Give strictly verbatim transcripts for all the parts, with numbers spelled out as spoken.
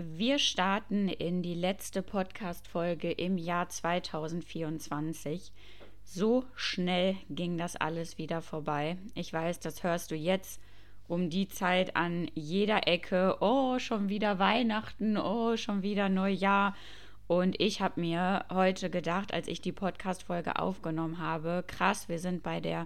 Wir starten in die letzte Podcast-Folge im Jahr zwanzig vierundzwanzig. So schnell ging das alles wieder vorbei. Ich weiß, das hörst du jetzt um die Zeit an jeder Ecke. Oh, schon wieder Weihnachten, oh, schon wieder Neujahr. Und ich habe mir heute gedacht, als ich die Podcast-Folge aufgenommen habe, krass, wir sind bei der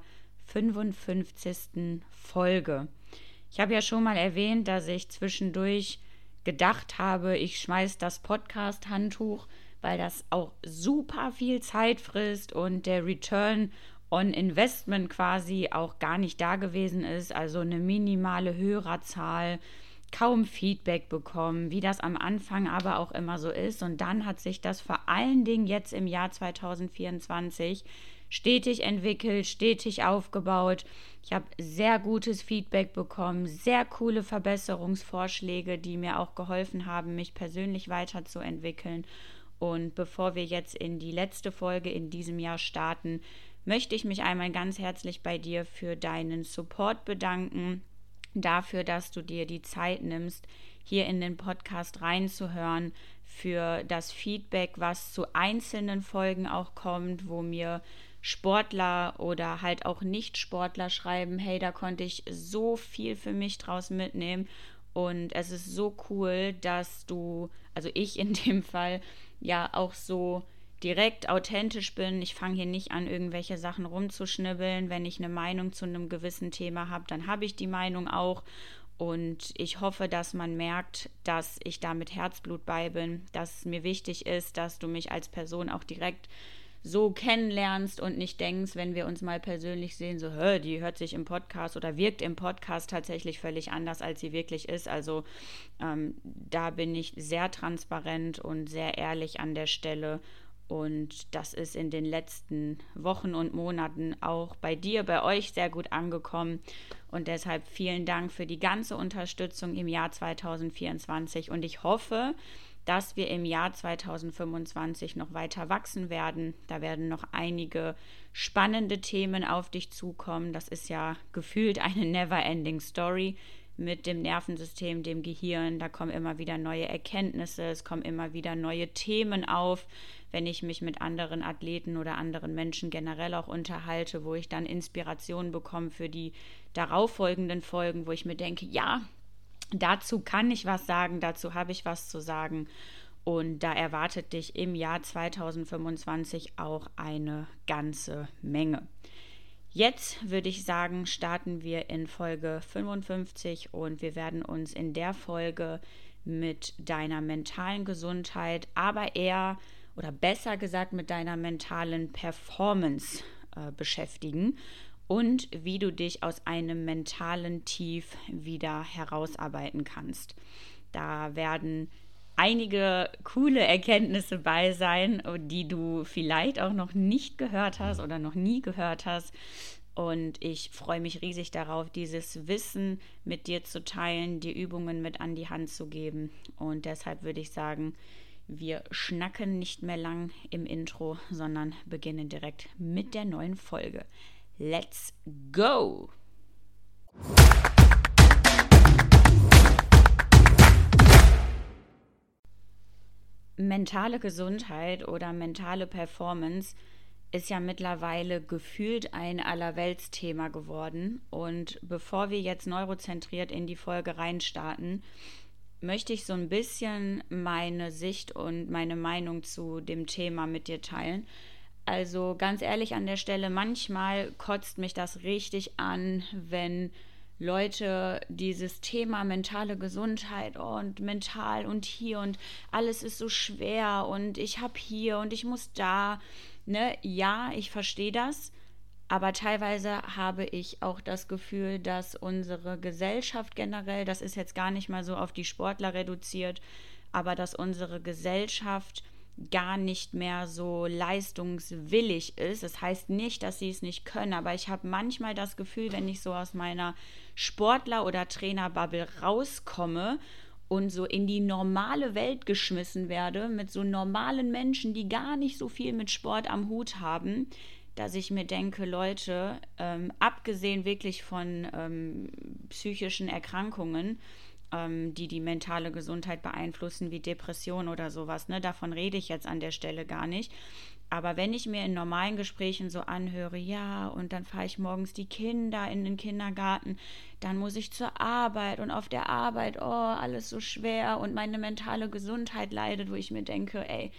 fünfundfünfzigsten Folge. Ich habe ja schon mal erwähnt, dass ich zwischendurch gedacht habe, ich schmeiß das Podcast-Handtuch, weil das auch super viel Zeit frisst und der Return on Investment quasi auch gar nicht da gewesen ist, also eine minimale Hörerzahl, kaum Feedback bekommen, wie das am Anfang aber auch immer so ist. Und dann hat sich das vor allen Dingen jetzt im Jahr zwanzig vierundzwanzig stetig entwickelt, stetig aufgebaut. Ich habe sehr gutes Feedback bekommen, sehr coole Verbesserungsvorschläge, die mir auch geholfen haben, mich persönlich weiterzuentwickeln. Und bevor wir jetzt in die letzte Folge in diesem Jahr starten, möchte ich mich einmal ganz herzlich bei dir für deinen Support bedanken, dafür, dass du dir die Zeit nimmst, hier in den Podcast reinzuhören, für das Feedback, was zu einzelnen Folgen auch kommt, wo mir Sportler oder halt auch Nicht-Sportler schreiben, hey, da konnte ich so viel für mich draus mitnehmen und es ist so cool, dass du, also ich in dem Fall, ja auch so direkt authentisch bin. Ich fange hier nicht an, irgendwelche Sachen rumzuschnibbeln. Wenn ich eine Meinung zu einem gewissen Thema habe, dann habe ich die Meinung auch. Und ich hoffe, dass man merkt, dass ich da mit Herzblut bei bin, dass es mir wichtig ist, dass du mich als Person auch direkt so kennenlernst und nicht denkst, wenn wir uns mal persönlich sehen, so, hä, die hört sich im Podcast oder wirkt im Podcast tatsächlich völlig anders, als sie wirklich ist. Also ähm, da bin ich sehr transparent und sehr ehrlich an der Stelle. Und das ist in den letzten Wochen und Monaten auch bei dir, bei euch sehr gut angekommen. Und deshalb vielen Dank für die ganze Unterstützung im Jahr zwanzig vierundzwanzig. Und ich hoffe, dass wir im Jahr zwanzig fünfundzwanzig noch weiter wachsen werden. Da werden noch einige spannende Themen auf dich zukommen. Das ist ja gefühlt eine never-ending Story mit dem Nervensystem, dem Gehirn. Da kommen immer wieder neue Erkenntnisse, es kommen immer wieder neue Themen auf, wenn ich mich mit anderen Athleten oder anderen Menschen generell auch unterhalte, wo ich dann Inspiration bekomme für die darauffolgenden Folgen, wo ich mir denke, ja, dazu kann ich was sagen, dazu habe ich was zu sagen. Und da erwartet dich im Jahr zwanzig fünfundzwanzig auch eine ganze Menge. Jetzt würde ich sagen, starten wir in Folge fünfundfünfzig und wir werden uns in der Folge mit deiner mentalen Gesundheit, aber eher oder besser gesagt mit deiner mentalen Performance äh, beschäftigen und wie du dich aus einem mentalen Tief wieder herausarbeiten kannst. Da werden einige coole Erkenntnisse bei sein, die du vielleicht auch noch nicht gehört hast oder noch nie gehört hast. Und ich freue mich riesig darauf, dieses Wissen mit dir zu teilen, dir Übungen mit an die Hand zu geben. Und deshalb würde ich sagen, wir schnacken nicht mehr lang im Intro, sondern beginnen direkt mit der neuen Folge. Let's go! Mentale Gesundheit oder mentale Performance ist ja mittlerweile gefühlt ein Allerweltsthema geworden. Und bevor wir jetzt neurozentriert in die Folge reinstarten, möchte ich so ein bisschen meine Sicht und meine Meinung zu dem Thema mit dir teilen. Also ganz ehrlich an der Stelle, manchmal kotzt mich das richtig an, wenn Leute dieses Thema mentale Gesundheit und mental und hier und alles ist so schwer und ich habe hier und ich muss da, ne? Ja, ich verstehe das, aber teilweise habe ich auch das Gefühl, dass unsere Gesellschaft generell, das ist jetzt gar nicht mal so auf die Sportler reduziert, aber dass unsere Gesellschaft gar nicht mehr so leistungswillig ist. Das heißt nicht, dass sie es nicht können, aber ich habe manchmal das Gefühl, wenn ich so aus meiner Sportler- oder Trainerbubble rauskomme und so in die normale Welt geschmissen werde, mit so normalen Menschen, die gar nicht so viel mit Sport am Hut haben, dass ich mir denke, Leute, ähm, abgesehen wirklich von ähm, psychischen Erkrankungen, ähm, die die mentale Gesundheit beeinflussen, wie Depression oder sowas. Ne? Davon rede ich jetzt an der Stelle gar nicht. Aber wenn ich mir in normalen Gesprächen so anhöre, ja, und dann fahre ich morgens die Kinder in den Kindergarten, dann muss ich zur Arbeit und auf der Arbeit, oh, alles so schwer und meine mentale Gesundheit leidet, wo ich mir denke, ey,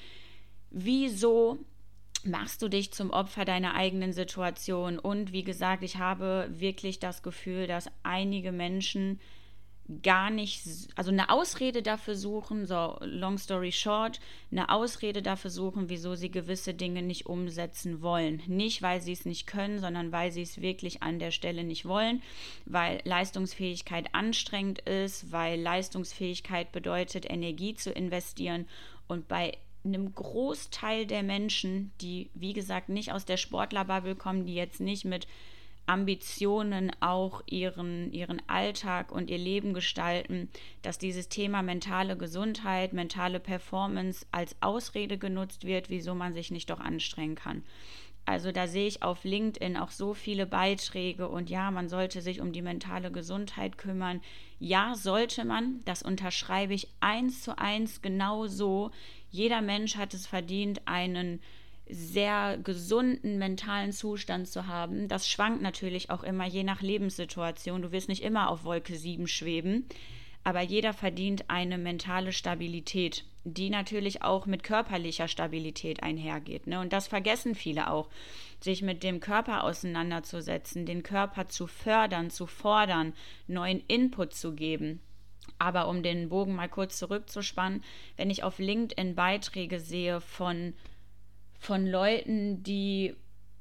wieso machst du dich zum Opfer deiner eigenen Situation? Und wie gesagt, ich habe wirklich das Gefühl, dass einige Menschen gar nicht, also eine Ausrede dafür suchen, so long story short, eine Ausrede dafür suchen, wieso sie gewisse Dinge nicht umsetzen wollen. Nicht, weil sie es nicht können, sondern weil sie es wirklich an der Stelle nicht wollen, weil Leistungsfähigkeit anstrengend ist, weil Leistungsfähigkeit bedeutet, Energie zu investieren und bei einem Großteil der Menschen, die, wie gesagt, nicht aus der Sportlerbubble kommen, die jetzt nicht mit Ambitionen auch ihren, ihren Alltag und ihr Leben gestalten, dass dieses Thema mentale Gesundheit, mentale Performance als Ausrede genutzt wird, wieso man sich nicht doch anstrengen kann. Also da sehe ich auf LinkedIn auch so viele Beiträge und ja, man sollte sich um die mentale Gesundheit kümmern. Ja, sollte man, das unterschreibe ich eins zu eins genau so. Jeder Mensch hat es verdient, einen sehr gesunden mentalen Zustand zu haben. Das schwankt natürlich auch immer je nach Lebenssituation. Du wirst nicht immer auf Wolke sieben schweben, aber jeder verdient eine mentale Stabilität, die natürlich auch mit körperlicher Stabilität einhergeht. Ne? Und das vergessen viele auch, sich mit dem Körper auseinanderzusetzen, den Körper zu fördern, zu fordern, neuen Input zu geben. Aber um den Bogen mal kurz zurückzuspannen, wenn ich auf LinkedIn Beiträge sehe von von Leuten, die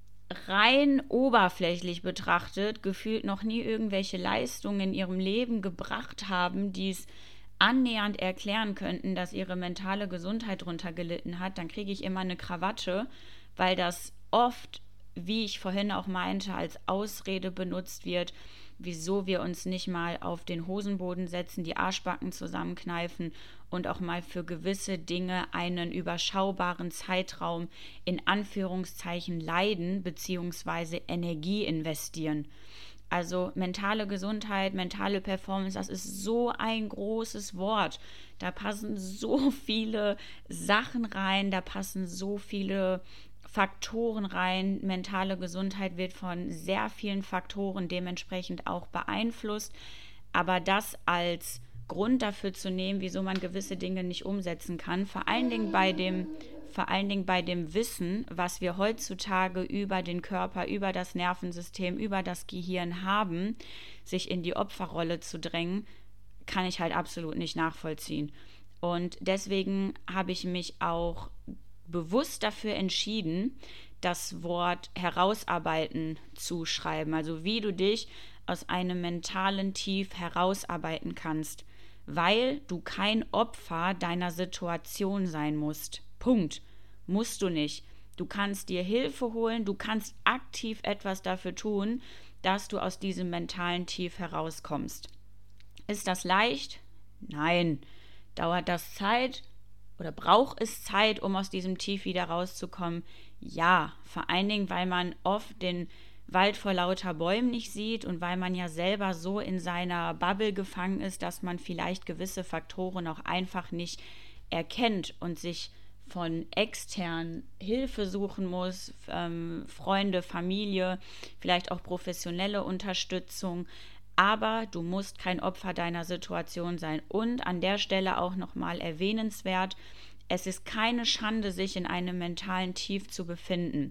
rein oberflächlich betrachtet gefühlt noch nie irgendwelche Leistungen in ihrem Leben gebracht haben, die es annähernd erklären könnten, dass ihre mentale Gesundheit drunter gelitten hat, dann kriege ich immer eine Krawatte, weil das oft, wie ich vorhin auch meinte, als Ausrede benutzt wird, wieso wir uns nicht mal auf den Hosenboden setzen, die Arschbacken zusammenkneifen und auch mal für gewisse Dinge einen überschaubaren Zeitraum in Anführungszeichen leiden bzw. Energie investieren. Also mentale Gesundheit, mentale Performance, das ist so ein großes Wort. Da passen so viele Sachen rein, da passen so viele Faktoren rein. Mentale Gesundheit wird von sehr vielen Faktoren dementsprechend auch beeinflusst. Aber das als Grund dafür zu nehmen, wieso man gewisse Dinge nicht umsetzen kann, vor allen Dingen bei dem, vor allen Dingen bei dem Wissen, was wir heutzutage über den Körper, über das Nervensystem, über das Gehirn haben, sich in die Opferrolle zu drängen, kann ich halt absolut nicht nachvollziehen. Und deswegen habe ich mich auch bewusst dafür entschieden, das Wort herausarbeiten zu schreiben. Also wie du dich aus einem mentalen Tief herausarbeiten kannst, weil du kein Opfer deiner Situation sein musst. Punkt. Musst du nicht. Du kannst dir Hilfe holen, du kannst aktiv etwas dafür tun, dass du aus diesem mentalen Tief herauskommst. Ist das leicht? Nein. Dauert das Zeit? Oder braucht es Zeit, um aus diesem Tief wieder rauszukommen? Ja, vor allen Dingen, weil man oft den Wald vor lauter Bäumen nicht sieht und weil man ja selber so in seiner Bubble gefangen ist, dass man vielleicht gewisse Faktoren auch einfach nicht erkennt und sich von extern Hilfe suchen muss, ähm, Freunde, Familie, vielleicht auch professionelle Unterstützung. Aber du musst kein Opfer deiner Situation sein. Und an der Stelle auch nochmal erwähnenswert, es ist keine Schande, sich in einem mentalen Tief zu befinden.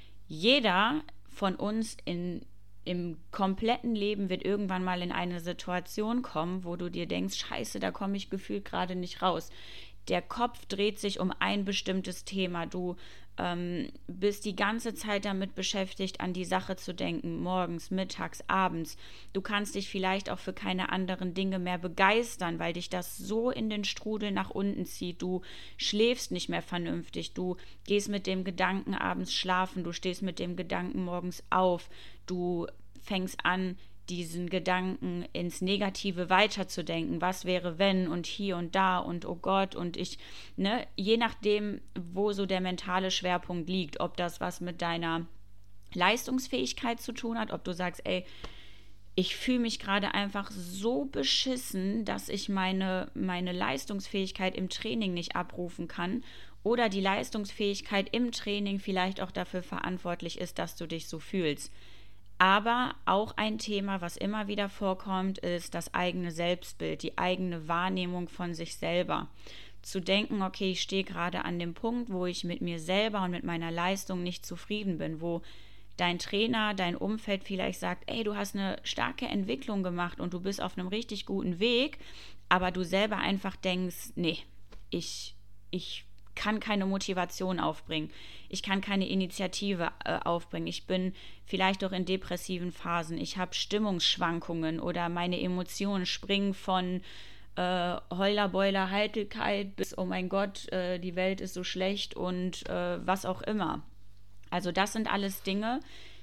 Jeder von uns in, im kompletten Leben wird irgendwann mal in eine Situation kommen, wo du dir denkst, scheiße, da komme ich gefühlt gerade nicht raus. Der Kopf dreht sich um ein bestimmtes Thema. Du ähm, bist die ganze Zeit damit beschäftigt, an die Sache zu denken, morgens, mittags, abends. Du kannst dich vielleicht auch für keine anderen Dinge mehr begeistern, weil dich das so in den Strudel nach unten zieht. Du schläfst nicht mehr vernünftig. Du gehst mit dem Gedanken abends schlafen. Du stehst mit dem Gedanken morgens auf. Du fängst an, diesen Gedanken ins Negative weiterzudenken, was wäre wenn und hier und da und oh Gott und ich, ne, je nachdem, wo so der mentale Schwerpunkt liegt, ob das was mit deiner Leistungsfähigkeit zu tun hat, ob du sagst, ey, ich fühle mich gerade einfach so beschissen, dass ich meine, meine Leistungsfähigkeit im Training nicht abrufen kann oder die Leistungsfähigkeit im Training vielleicht auch dafür verantwortlich ist, dass du dich so fühlst. Aber auch ein Thema, was immer wieder vorkommt, ist das eigene Selbstbild, die eigene Wahrnehmung von sich selber. Zu denken, okay, ich stehe gerade an dem Punkt, wo ich mit mir selber und mit meiner Leistung nicht zufrieden bin, wo dein Trainer, dein Umfeld vielleicht sagt, ey, du hast eine starke Entwicklung gemacht und du bist auf einem richtig guten Weg, aber du selber einfach denkst, nee, ich, ich kann keine Motivation aufbringen, ich kann keine Initiative äh, aufbringen, ich bin vielleicht auch in depressiven Phasen, ich habe Stimmungsschwankungen oder meine Emotionen springen von äh, Heuler, Beuler, Heiterkeit bis, oh mein Gott, äh, die Welt ist so schlecht und äh, was auch immer. Also das sind alles Dinge,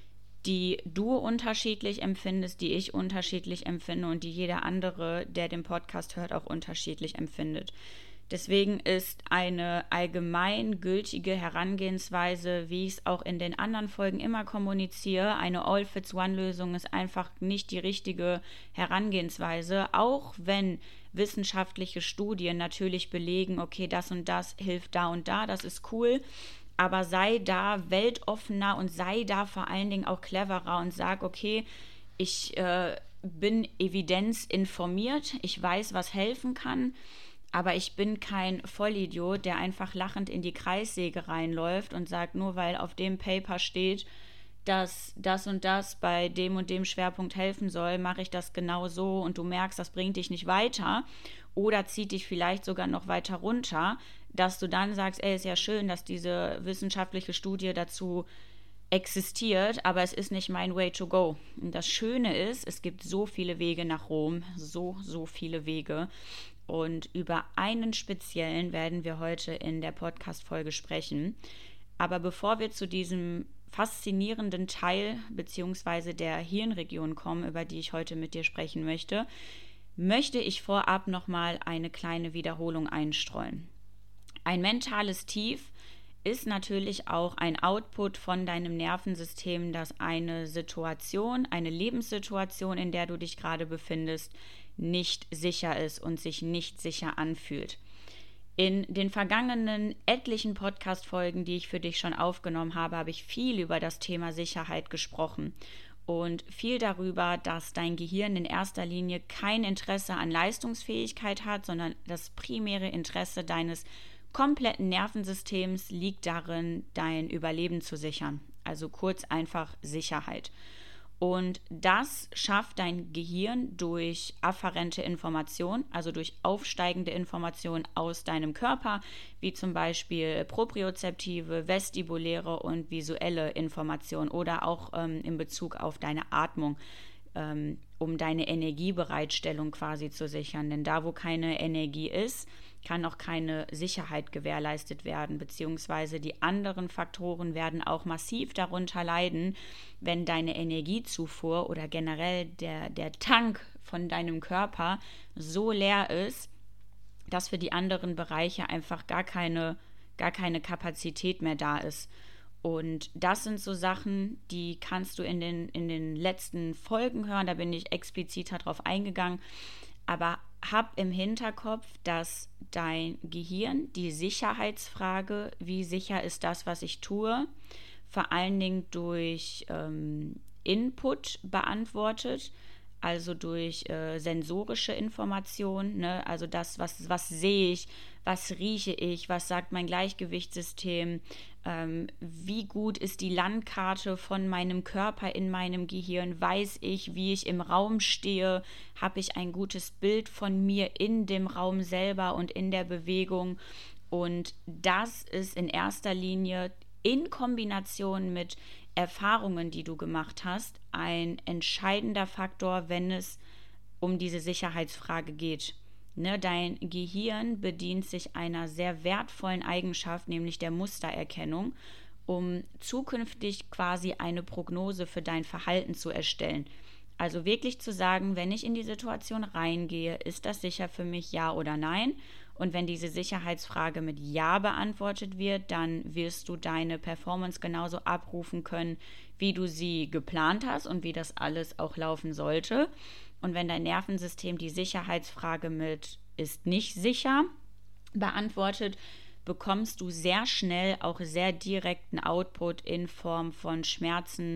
die du unterschiedlich empfindest, die ich unterschiedlich empfinde und die jeder andere, der den Podcast hört, auch unterschiedlich empfindet. Deswegen ist eine allgemein gültige Herangehensweise, wie ich es auch in den anderen Folgen immer kommuniziere, eine All-Fits-One-Lösung ist einfach nicht die richtige Herangehensweise, auch wenn wissenschaftliche Studien natürlich belegen, okay, das und das hilft da und da, das ist cool, aber sei da weltoffener und sei da vor allen Dingen auch cleverer und sag, okay, ich äh, bin evidenzinformiert, ich weiß, was helfen kann, aber ich bin kein Vollidiot, der einfach lachend in die Kreissäge reinläuft und sagt, nur weil auf dem Paper steht, dass das und das bei dem und dem Schwerpunkt helfen soll, mache ich das genau so und du merkst, das bringt dich nicht weiter oder zieht dich vielleicht sogar noch weiter runter, dass du dann sagst, ey, ist ja schön, dass diese wissenschaftliche Studie dazu existiert, aber es ist nicht mein way to go. Und das Schöne ist, es gibt so viele Wege nach Rom, so, so viele Wege. Und über einen speziellen werden wir heute in der Podcast-Folge sprechen. Aber bevor wir zu diesem faszinierenden Teil bzw. der Hirnregion kommen, über die ich heute mit dir sprechen möchte, möchte ich vorab nochmal eine kleine Wiederholung einstreuen. Ein mentales Tief ist natürlich auch ein Output von deinem Nervensystem, das eine Situation, eine Lebenssituation, in der du dich gerade befindest, nicht sicher ist und sich nicht sicher anfühlt. In den vergangenen etlichen Podcast-Folgen, die ich für dich schon aufgenommen habe, habe ich viel über das Thema Sicherheit gesprochen und viel darüber, dass dein Gehirn in erster Linie kein Interesse an Leistungsfähigkeit hat, sondern das primäre Interesse deines kompletten Nervensystems liegt darin, dein Überleben zu sichern. Also kurz einfach Sicherheit. Und das schafft dein Gehirn durch afferente Information, also durch aufsteigende Informationen aus deinem Körper, wie zum Beispiel propriozeptive, vestibuläre und visuelle Informationen oder auch ähm, in Bezug auf deine Atmung, ähm, um deine Energiebereitstellung quasi zu sichern. Denn da, wo keine Energie ist, kann auch keine Sicherheit gewährleistet werden, beziehungsweise die anderen Faktoren werden auch massiv darunter leiden, wenn deine Energiezufuhr oder generell der, der Tank von deinem Körper so leer ist, dass für die anderen Bereiche einfach gar keine, gar keine Kapazität mehr da ist. Und das sind so Sachen, die kannst du in den, in den letzten Folgen hören, da bin ich expliziter drauf eingegangen, aber hab im Hinterkopf, dass dein Gehirn die Sicherheitsfrage, wie sicher ist das, was ich tue, vor allen Dingen durch ähm, Input beantwortet, also durch äh, sensorische Informationen, ne? Also das, was, was sehe ich, was rieche ich, was sagt mein Gleichgewichtssystem, ähm, wie gut ist die Landkarte von meinem Körper in meinem Gehirn, weiß ich, wie ich im Raum stehe, habe ich ein gutes Bild von mir in dem Raum selber und in der Bewegung, und das ist in erster Linie in Kombination mit Erfahrungen, die du gemacht hast, ein entscheidender Faktor, wenn es um diese Sicherheitsfrage geht. Ne, dein Gehirn bedient sich einer sehr wertvollen Eigenschaft, nämlich der Mustererkennung, um zukünftig quasi eine Prognose für dein Verhalten zu erstellen. Also wirklich zu sagen, wenn ich in die Situation reingehe, ist das sicher für mich, ja oder nein? Und wenn diese Sicherheitsfrage mit Ja beantwortet wird, dann wirst du deine Performance genauso abrufen können, wie du sie geplant hast und wie das alles auch laufen sollte. Und wenn dein Nervensystem die Sicherheitsfrage mit ist nicht sicher beantwortet, bekommst du sehr schnell auch sehr direkten Output in Form von Schmerzen,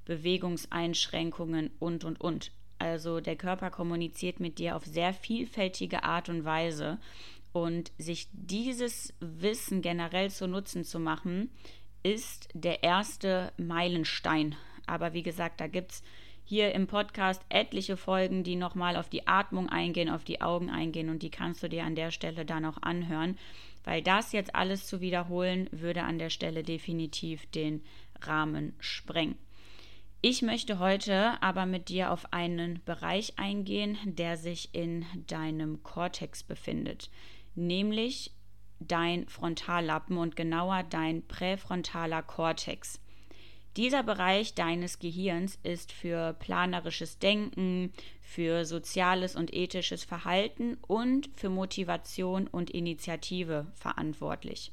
Bewegungseinschränkungen und, und, und. Also der Körper kommuniziert mit dir auf sehr vielfältige Art und Weise. Und sich dieses Wissen generell zu Nutzen zu machen, ist der erste Meilenstein. Aber wie gesagt, da gibt es hier im Podcast etliche Folgen, die nochmal auf die Atmung eingehen, auf die Augen eingehen und die kannst du dir an der Stelle dann auch anhören, weil das jetzt alles zu wiederholen, würde an der Stelle definitiv den Rahmen sprengen. Ich möchte heute aber mit dir auf einen Bereich eingehen, der sich in deinem Kortex befindet, nämlich dein Frontallappen und genauer dein präfrontaler Kortex. Dieser Bereich deines Gehirns ist für planerisches Denken, für soziales und ethisches Verhalten und für Motivation und Initiative verantwortlich.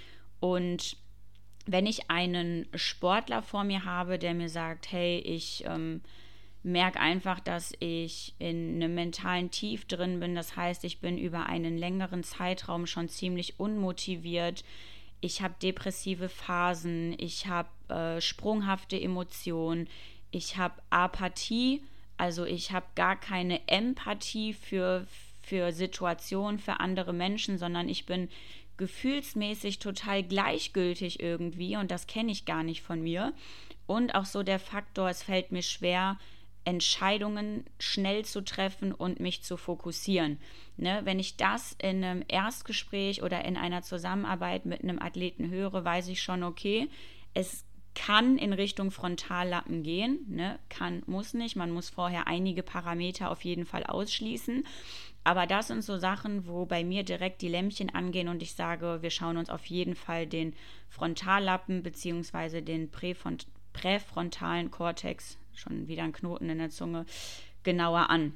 Und wenn ich einen Sportler vor mir habe, der mir sagt, hey, ich ähm, merke einfach, dass ich in einem mentalen Tief drin bin, das heißt, ich bin über einen längeren Zeitraum schon ziemlich unmotiviert, ich habe depressive Phasen, ich habe äh, sprunghafte Emotionen, ich habe Apathie, also ich habe gar keine Empathie für, für Situationen, für andere Menschen, sondern ich bin gefühlsmäßig total gleichgültig irgendwie und das kenne ich gar nicht von mir. Und auch so der Faktor, es fällt mir schwer, Entscheidungen schnell zu treffen und mich zu fokussieren. Ne, wenn ich das in einem Erstgespräch oder in einer Zusammenarbeit mit einem Athleten höre, weiß ich schon, okay, es kann in Richtung Frontallappen gehen, ne? Kann, muss nicht, man muss vorher einige Parameter auf jeden Fall ausschließen, aber das sind so Sachen, wo bei mir direkt die Lämpchen angehen und ich sage, wir schauen uns auf jeden Fall den Frontallappen bzw. den Präfront- präfrontalen Kortex, schon wieder ein Knoten in der Zunge, genauer an.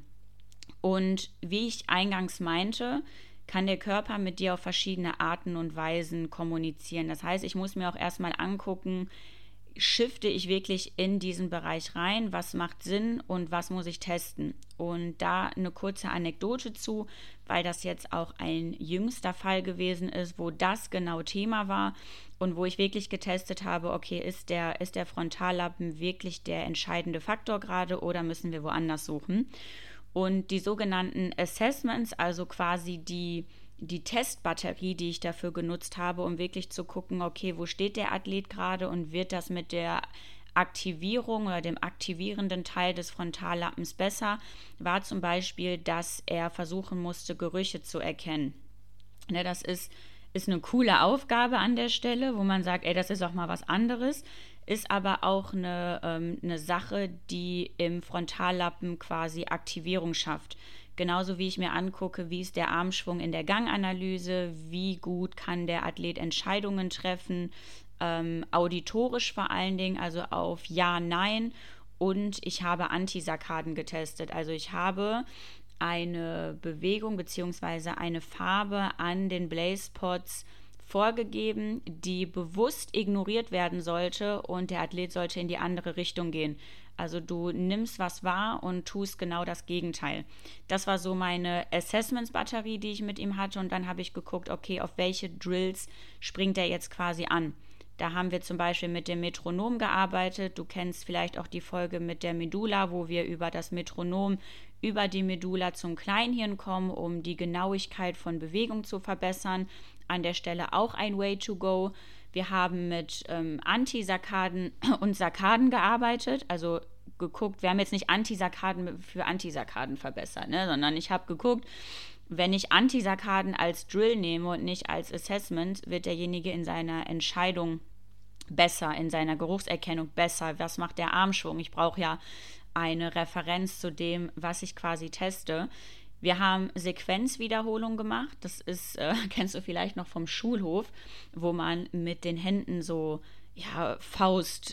Und wie ich eingangs meinte, kann der Körper mit dir auf verschiedene Arten und Weisen kommunizieren. Das heißt, ich muss mir auch erstmal angucken, shifte ich wirklich in diesen Bereich rein, was macht Sinn und was muss ich testen. Und da eine kurze Anekdote zu, weil das jetzt auch ein jüngster Fall gewesen ist, wo das genau Thema war und wo ich wirklich getestet habe, okay, ist der, ist der Frontallappen wirklich der entscheidende Faktor gerade oder müssen wir woanders suchen? Und die sogenannten Assessments, also quasi die, die Testbatterie, die ich dafür genutzt habe, um wirklich zu gucken, okay, wo steht der Athlet gerade und wird das mit der Aktivierung oder dem aktivierenden Teil des Frontallappens besser, war zum Beispiel, dass er versuchen musste, Gerüche zu erkennen. Ne, das ist, ist eine coole Aufgabe an der Stelle, wo man sagt, ey, das ist auch mal was anderes. Ist aber auch eine, ähm, eine Sache, die im Frontallappen quasi Aktivierung schafft. Genauso wie ich mir angucke, wie ist der Armschwung in der Ganganalyse, wie gut kann der Athlet Entscheidungen treffen, ähm, auditorisch vor allen Dingen, also auf Ja, Nein. Und ich habe Antisarkaden getestet. Also ich habe eine Bewegung bzw. eine Farbe an den Blaze-Pods vorgegeben, die bewusst ignoriert werden sollte und der Athlet sollte in die andere Richtung gehen. Also du nimmst was wahr und tust genau das Gegenteil. Das war so meine Assessments-Batterie, die ich mit ihm hatte und dann habe ich geguckt, okay, auf welche Drills springt er jetzt quasi an. Da haben wir zum Beispiel mit dem Metronom gearbeitet. Du kennst vielleicht auch die Folge mit der Medulla, wo wir über das Metronom, über die Medulla zum Kleinhirn kommen, um die Genauigkeit von Bewegung zu verbessern. An der Stelle auch ein Way to go. Wir haben mit ähm, Antisarkaden und Sarkaden gearbeitet, also geguckt, wir haben jetzt nicht Antisarkaden für Antisarkaden verbessert, ne, sondern ich habe geguckt, wenn ich Antisarkaden als Drill nehme und nicht als Assessment, wird derjenige in seiner Entscheidung besser, in seiner Geruchserkennung besser. Was macht der Armschwung? Ich brauche ja eine Referenz zu dem, was ich quasi teste. Wir haben Sequenzwiederholung gemacht. Das ist, äh, kennst du vielleicht noch vom Schulhof, wo man mit den Händen so, ja, Faust,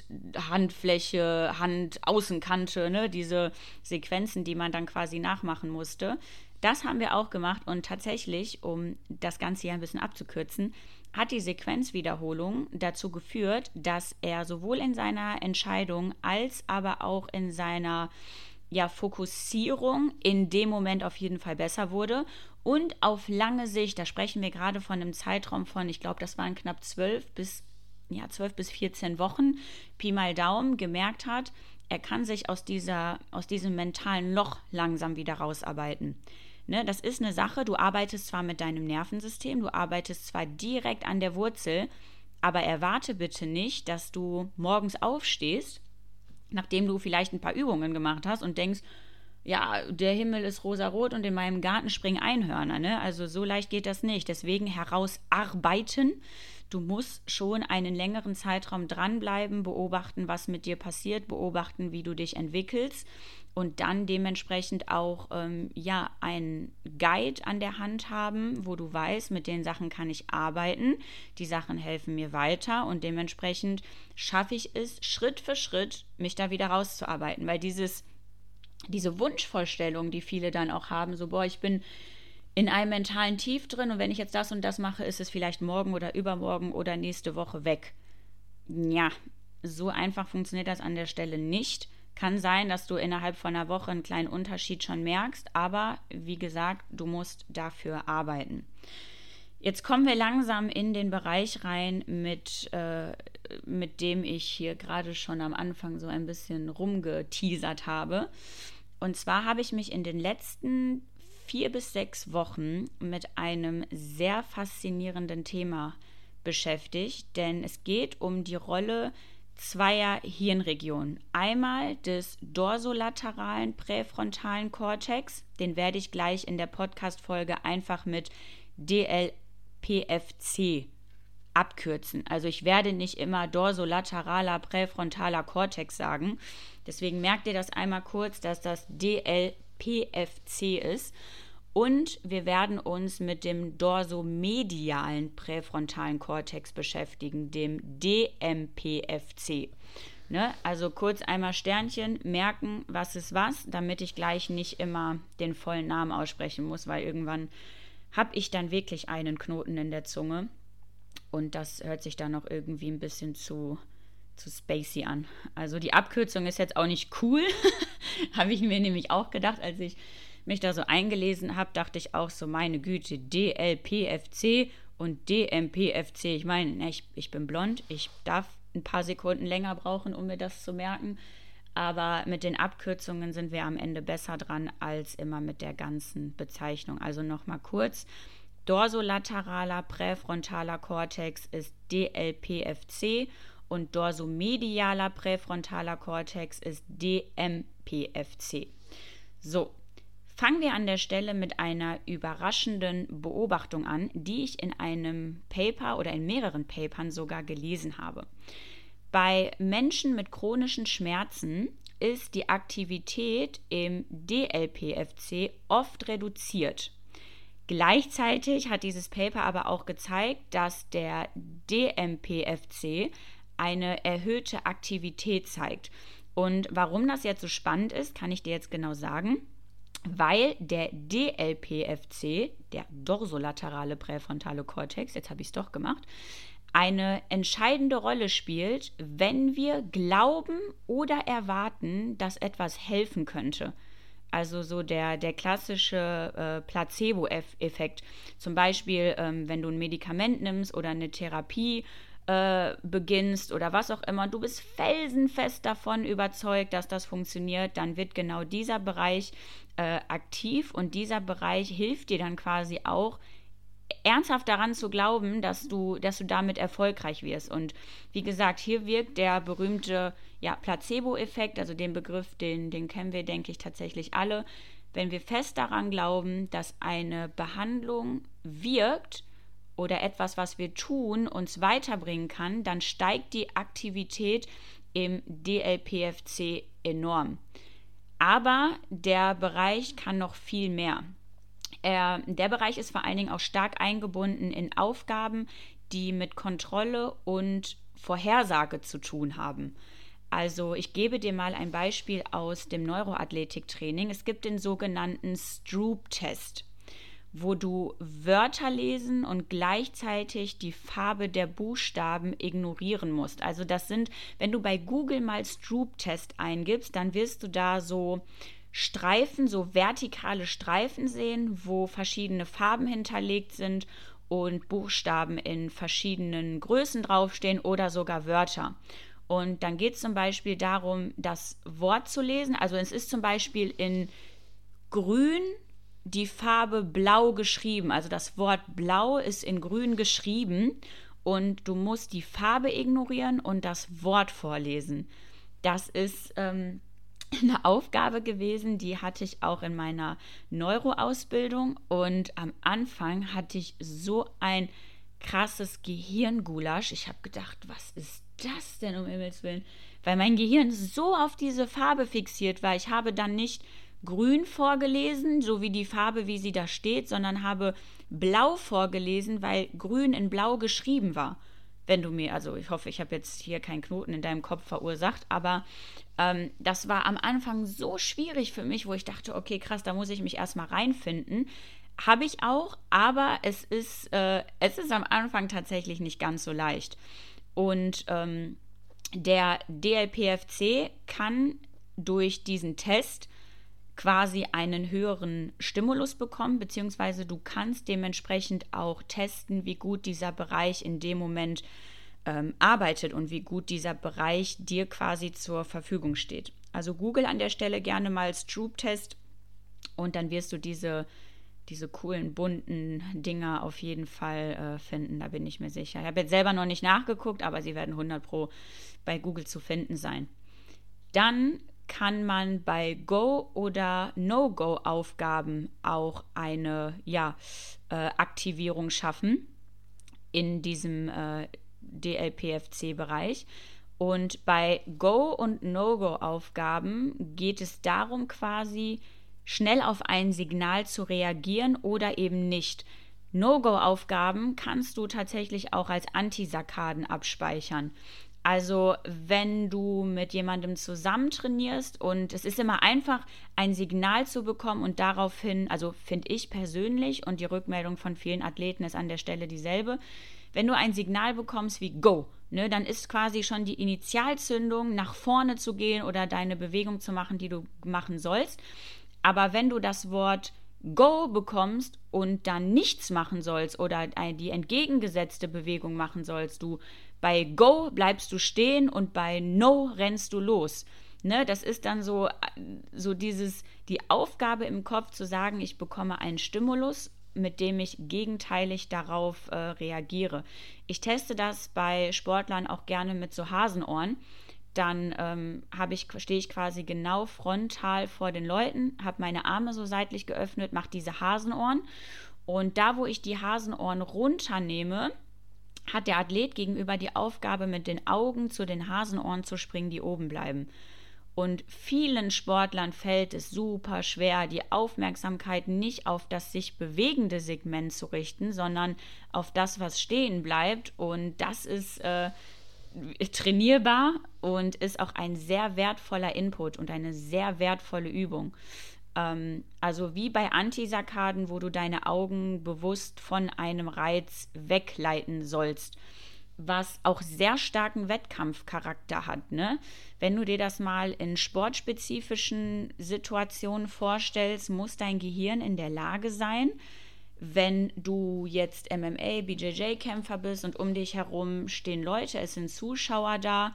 Handfläche, Hand, Außenkante, ne, diese Sequenzen, die man dann quasi nachmachen musste. Das haben wir auch gemacht und tatsächlich, um das Ganze hier ein bisschen abzukürzen, hat die Sequenzwiederholung dazu geführt, dass er sowohl in seiner Entscheidung als aber auch in seiner ja, Fokussierung in dem Moment auf jeden Fall besser wurde und auf lange Sicht, da sprechen wir gerade von einem Zeitraum von, ich glaube, das waren knapp zwölf bis, ja, zwölf bis vierzehn Wochen, Pi mal Daumen, gemerkt hat, er kann sich aus, dieser, aus diesem mentalen Loch langsam wieder rausarbeiten. Ne, das ist eine Sache, du arbeitest zwar mit deinem Nervensystem, du arbeitest zwar direkt an der Wurzel, aber erwarte bitte nicht, dass du morgens aufstehst, nachdem du vielleicht ein paar Übungen gemacht hast und denkst, ja, der Himmel ist rosarot und in meinem Garten springen Einhörner. Ne? Also so leicht geht das nicht. Deswegen herausarbeiten. Du musst schon einen längeren Zeitraum dranbleiben, beobachten, was mit dir passiert, beobachten, wie du dich entwickelst und dann dementsprechend auch ähm, ja, einen Guide an der Hand haben, wo du weißt, mit den Sachen kann ich arbeiten, die Sachen helfen mir weiter und dementsprechend schaffe ich es, Schritt für Schritt mich da wieder rauszuarbeiten, weil dieses, diese Wunschvorstellung, die viele dann auch haben, so boah, ich bin in einem mentalen Tief drin und wenn ich jetzt das und das mache, ist es vielleicht morgen oder übermorgen oder nächste Woche weg. Ja, so einfach funktioniert das an der Stelle nicht. Kann sein, dass du innerhalb von einer Woche einen kleinen Unterschied schon merkst, aber wie gesagt, du musst dafür arbeiten. Jetzt kommen wir langsam in den Bereich rein, mit, äh, mit dem ich hier gerade schon am Anfang so ein bisschen rumgeteasert habe. Und zwar habe ich mich in den letzten vier bis sechs Wochen mit einem sehr faszinierenden Thema beschäftigt, denn es geht um die Rolle zweier Hirnregionen. Einmal des dorsolateralen präfrontalen Kortex, den werde ich gleich in der Podcast-Folge einfach mit D L P F C abkürzen. Also ich werde nicht immer dorsolateraler präfrontaler Kortex sagen. Deswegen merkt ihr das einmal kurz, dass das D L P F C ist. Und wir werden uns mit dem dorsomedialen präfrontalen Kortex beschäftigen, dem D M P F C. Ne? Also kurz einmal Sternchen, merken, was ist was, damit ich gleich nicht immer den vollen Namen aussprechen muss, weil irgendwann habe ich dann wirklich einen Knoten in der Zunge. Und das hört sich dann noch irgendwie ein bisschen zu, zu spacey an. Also die Abkürzung ist jetzt auch nicht cool, habe ich mir nämlich auch gedacht, als ich mich da so eingelesen habe, dachte ich auch so, meine Güte, D L P F C und D M P F C. Ich meine, ich, ich bin blond, ich darf ein paar Sekunden länger brauchen, um mir das zu merken. Aber mit den Abkürzungen sind wir am Ende besser dran als immer mit der ganzen Bezeichnung. Also nochmal kurz. Dorsolateraler präfrontaler Kortex ist D L P F C und dorsomedialer präfrontaler Kortex ist D M P F C. So, fangen wir an der Stelle mit einer überraschenden Beobachtung an, die ich in einem Paper oder in mehreren Papern sogar gelesen habe. Bei Menschen mit chronischen Schmerzen ist die Aktivität im D L P F C oft reduziert. Gleichzeitig hat dieses Paper aber auch gezeigt, dass der D M P F C eine erhöhte Aktivität zeigt. Und warum das jetzt so spannend ist, kann ich dir jetzt genau sagen, weil der D L P F C, der dorsolaterale präfrontale Kortex, jetzt habe ich es doch gemacht, eine entscheidende Rolle spielt, wenn wir glauben oder erwarten, dass etwas helfen könnte. Also so der, der klassische äh, Placebo-Effekt. Zum Beispiel, ähm, wenn du ein Medikament nimmst oder eine Therapie äh, beginnst oder was auch immer, du bist felsenfest davon überzeugt, dass das funktioniert, dann wird genau dieser Bereich äh, aktiv und dieser Bereich hilft dir dann quasi auch, ernsthaft daran zu glauben, dass du, dass du damit erfolgreich wirst. Und wie gesagt, hier wirkt der berühmte ja, Placebo-Effekt, also den Begriff, den, den kennen wir, denke ich, tatsächlich alle. Wenn wir fest daran glauben, dass eine Behandlung wirkt oder etwas, was wir tun, uns weiterbringen kann, dann steigt die Aktivität im D L P F C enorm. Aber der Bereich kann noch viel mehr. Er, der Bereich ist vor allen Dingen auch stark eingebunden in Aufgaben, die mit Kontrolle und Vorhersage zu tun haben. Also ich gebe dir mal ein Beispiel aus dem Neuroathletiktraining. Es gibt den sogenannten Stroop-Test, wo du Wörter lesen und gleichzeitig die Farbe der Buchstaben ignorieren musst. Also das sind, wenn du bei Google mal Stroop-Test eingibst, dann wirst du da so Streifen, so vertikale Streifen sehen, wo verschiedene Farben hinterlegt sind und Buchstaben in verschiedenen Größen draufstehen oder sogar Wörter. Und dann geht es zum Beispiel darum, das Wort zu lesen. Also es ist zum Beispiel in grün die Farbe blau geschrieben. Also das Wort blau ist in grün geschrieben und du musst die Farbe ignorieren und das Wort vorlesen. Das ist ähm, eine Aufgabe gewesen, die hatte ich auch in meiner Neuroausbildung und am Anfang hatte ich so ein krasses Gehirngulasch. Ich habe gedacht, was ist das denn um Himmels Willen? Weil mein Gehirn so auf diese Farbe fixiert war. Ich habe dann nicht grün vorgelesen, so wie die Farbe, wie sie da steht, sondern habe blau vorgelesen, weil grün in blau geschrieben war. Wenn du mir, also ich hoffe, ich habe jetzt hier keinen Knoten in deinem Kopf verursacht, aber ähm, das war am Anfang so schwierig für mich, wo ich dachte, okay, krass, da muss ich mich erstmal reinfinden. Habe ich auch, aber es ist, äh, es ist am Anfang tatsächlich nicht ganz so leicht. Und ähm, der D L P F C kann durch diesen Test quasi einen höheren Stimulus bekommen, beziehungsweise du kannst dementsprechend auch testen, wie gut dieser Bereich in dem Moment ähm, arbeitet und wie gut dieser Bereich dir quasi zur Verfügung steht. Also Google an der Stelle gerne mal Stroop-Test und dann wirst du diese, diese coolen, bunten Dinger auf jeden Fall äh, finden, da bin ich mir sicher. Ich habe jetzt selber noch nicht nachgeguckt, aber sie werden hundert Pro bei Google zu finden sein. Dann kann man bei Go- oder No-Go-Aufgaben auch eine ja, äh, Aktivierung schaffen in diesem äh, D L P F C-Bereich. Und bei Go- und No-Go-Aufgaben geht es darum, quasi schnell auf ein Signal zu reagieren oder eben nicht. No-Go-Aufgaben kannst du tatsächlich auch als Antisakaden abspeichern. Also wenn du mit jemandem zusammen trainierst und es ist immer einfach, ein Signal zu bekommen und daraufhin, also finde ich persönlich und die Rückmeldung von vielen Athleten ist an der Stelle dieselbe, wenn du ein Signal bekommst wie Go, ne, dann ist quasi schon die Initialzündung, nach vorne zu gehen oder deine Bewegung zu machen, die du machen sollst. Aber wenn du das Wort Go bekommst und dann nichts machen sollst oder die entgegengesetzte Bewegung machen sollst, du bei Go bleibst du stehen und bei No rennst du los. Ne, das ist dann so, so dieses, die Aufgabe im Kopf zu sagen, ich bekomme einen Stimulus, mit dem ich gegenteilig darauf äh, reagiere. Ich teste das bei Sportlern auch gerne mit so Hasenohren. Dann ähm, ich, stehe ich quasi genau frontal vor den Leuten, habe meine Arme so seitlich geöffnet, mache diese Hasenohren. Und da, wo ich die Hasenohren runternehme, hat der Athlet gegenüber die Aufgabe, mit den Augen zu den Hasenohren zu springen, die oben bleiben. Und vielen Sportlern fällt es super schwer, die Aufmerksamkeit nicht auf das sich bewegende Segment zu richten, sondern auf das, was stehen bleibt. Und das ist äh, trainierbar und ist auch ein sehr wertvoller Input und eine sehr wertvolle Übung. Ähm, also wie bei Antisakaden, wo du deine Augen bewusst von einem Reiz wegleiten sollst, was auch sehr starken Wettkampfcharakter hat, ne? Wenn du dir das mal in sportspezifischen Situationen vorstellst, muss dein Gehirn in der Lage sein, wenn du jetzt M M A, B J J-Kämpfer bist und um dich herum stehen Leute, es sind Zuschauer da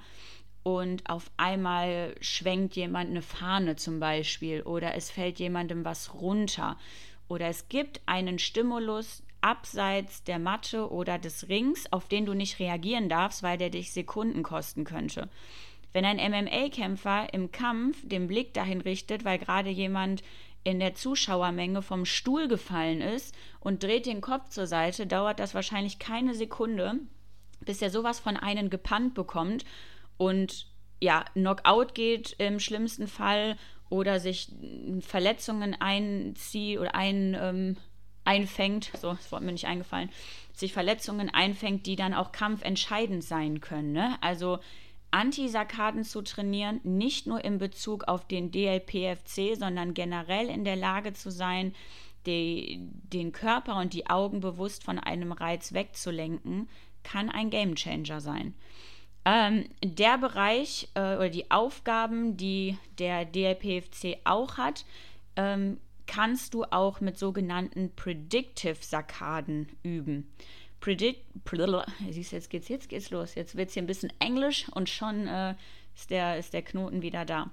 und auf einmal schwenkt jemand eine Fahne zum Beispiel oder es fällt jemandem was runter oder es gibt einen Stimulus abseits der Matte oder des Rings, auf den du nicht reagieren darfst, weil der dich Sekunden kosten könnte. Wenn ein M M A-Kämpfer im Kampf den Blick dahin richtet, weil gerade jemand in der Zuschauermenge vom Stuhl gefallen ist und dreht den Kopf zur Seite, dauert das wahrscheinlich keine Sekunde, bis er sowas von einem gepannt bekommt und ja, Knockout geht im schlimmsten Fall oder sich Verletzungen einzieht oder ein, ähm, einfängt, so, das Wort mir nicht eingefallen, sich Verletzungen einfängt, die dann auch kampfentscheidend sein können. Ne? Also Antisarkaden zu trainieren, nicht nur in Bezug auf den D L P F C, sondern generell in der Lage zu sein, die, den Körper und die Augen bewusst von einem Reiz wegzulenken, kann ein Gamechanger sein. Ähm, der Bereich äh, oder die Aufgaben, die der D L P F C auch hat, ähm, kannst du auch mit sogenannten Predictive Sarkaden üben. Predict, siehst du, jetzt geht's, jetzt geht's los. Jetzt wird es hier ein bisschen Englisch und schon äh, ist, der, ist der Knoten wieder da.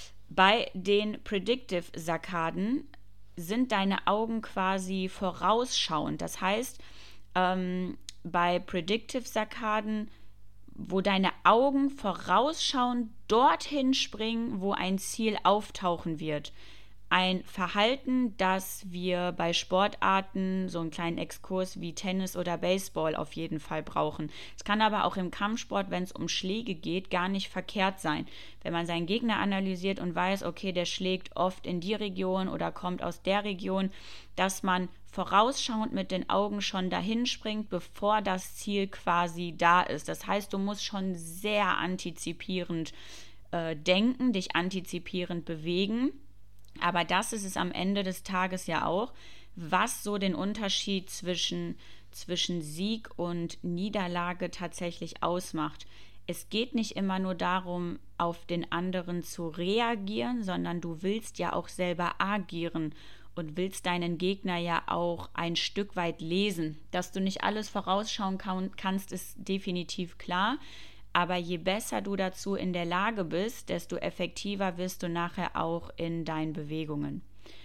Bei den Predictive Sarkaden sind deine Augen quasi vorausschauend. Das heißt, ähm, bei Predictive Sarkaden, wo deine Augen vorausschauend dorthin springen, wo ein Ziel auftauchen wird. Ein Verhalten, das wir bei Sportarten, so einen kleinen Exkurs wie Tennis oder Baseball auf jeden Fall brauchen. Es kann aber auch im Kampfsport, wenn es um Schläge geht, gar nicht verkehrt sein. Wenn man seinen Gegner analysiert und weiß, okay, der schlägt oft in die Region oder kommt aus der Region, dass man vorausschauend mit den Augen schon dahin springt, bevor das Ziel quasi da ist. Das heißt, du musst schon sehr antizipierend äh, denken, dich antizipierend bewegen. Aber das ist es am Ende des Tages ja auch, was so den Unterschied zwischen, zwischen Sieg und Niederlage tatsächlich ausmacht. Es geht nicht immer nur darum, auf den anderen zu reagieren, sondern du willst ja auch selber agieren und willst deinen Gegner ja auch ein Stück weit lesen. Dass du nicht alles vorausschauen kann, kannst, ist definitiv klar. Aber je besser du dazu in der Lage bist, desto effektiver wirst du nachher auch in deinen Bewegungen.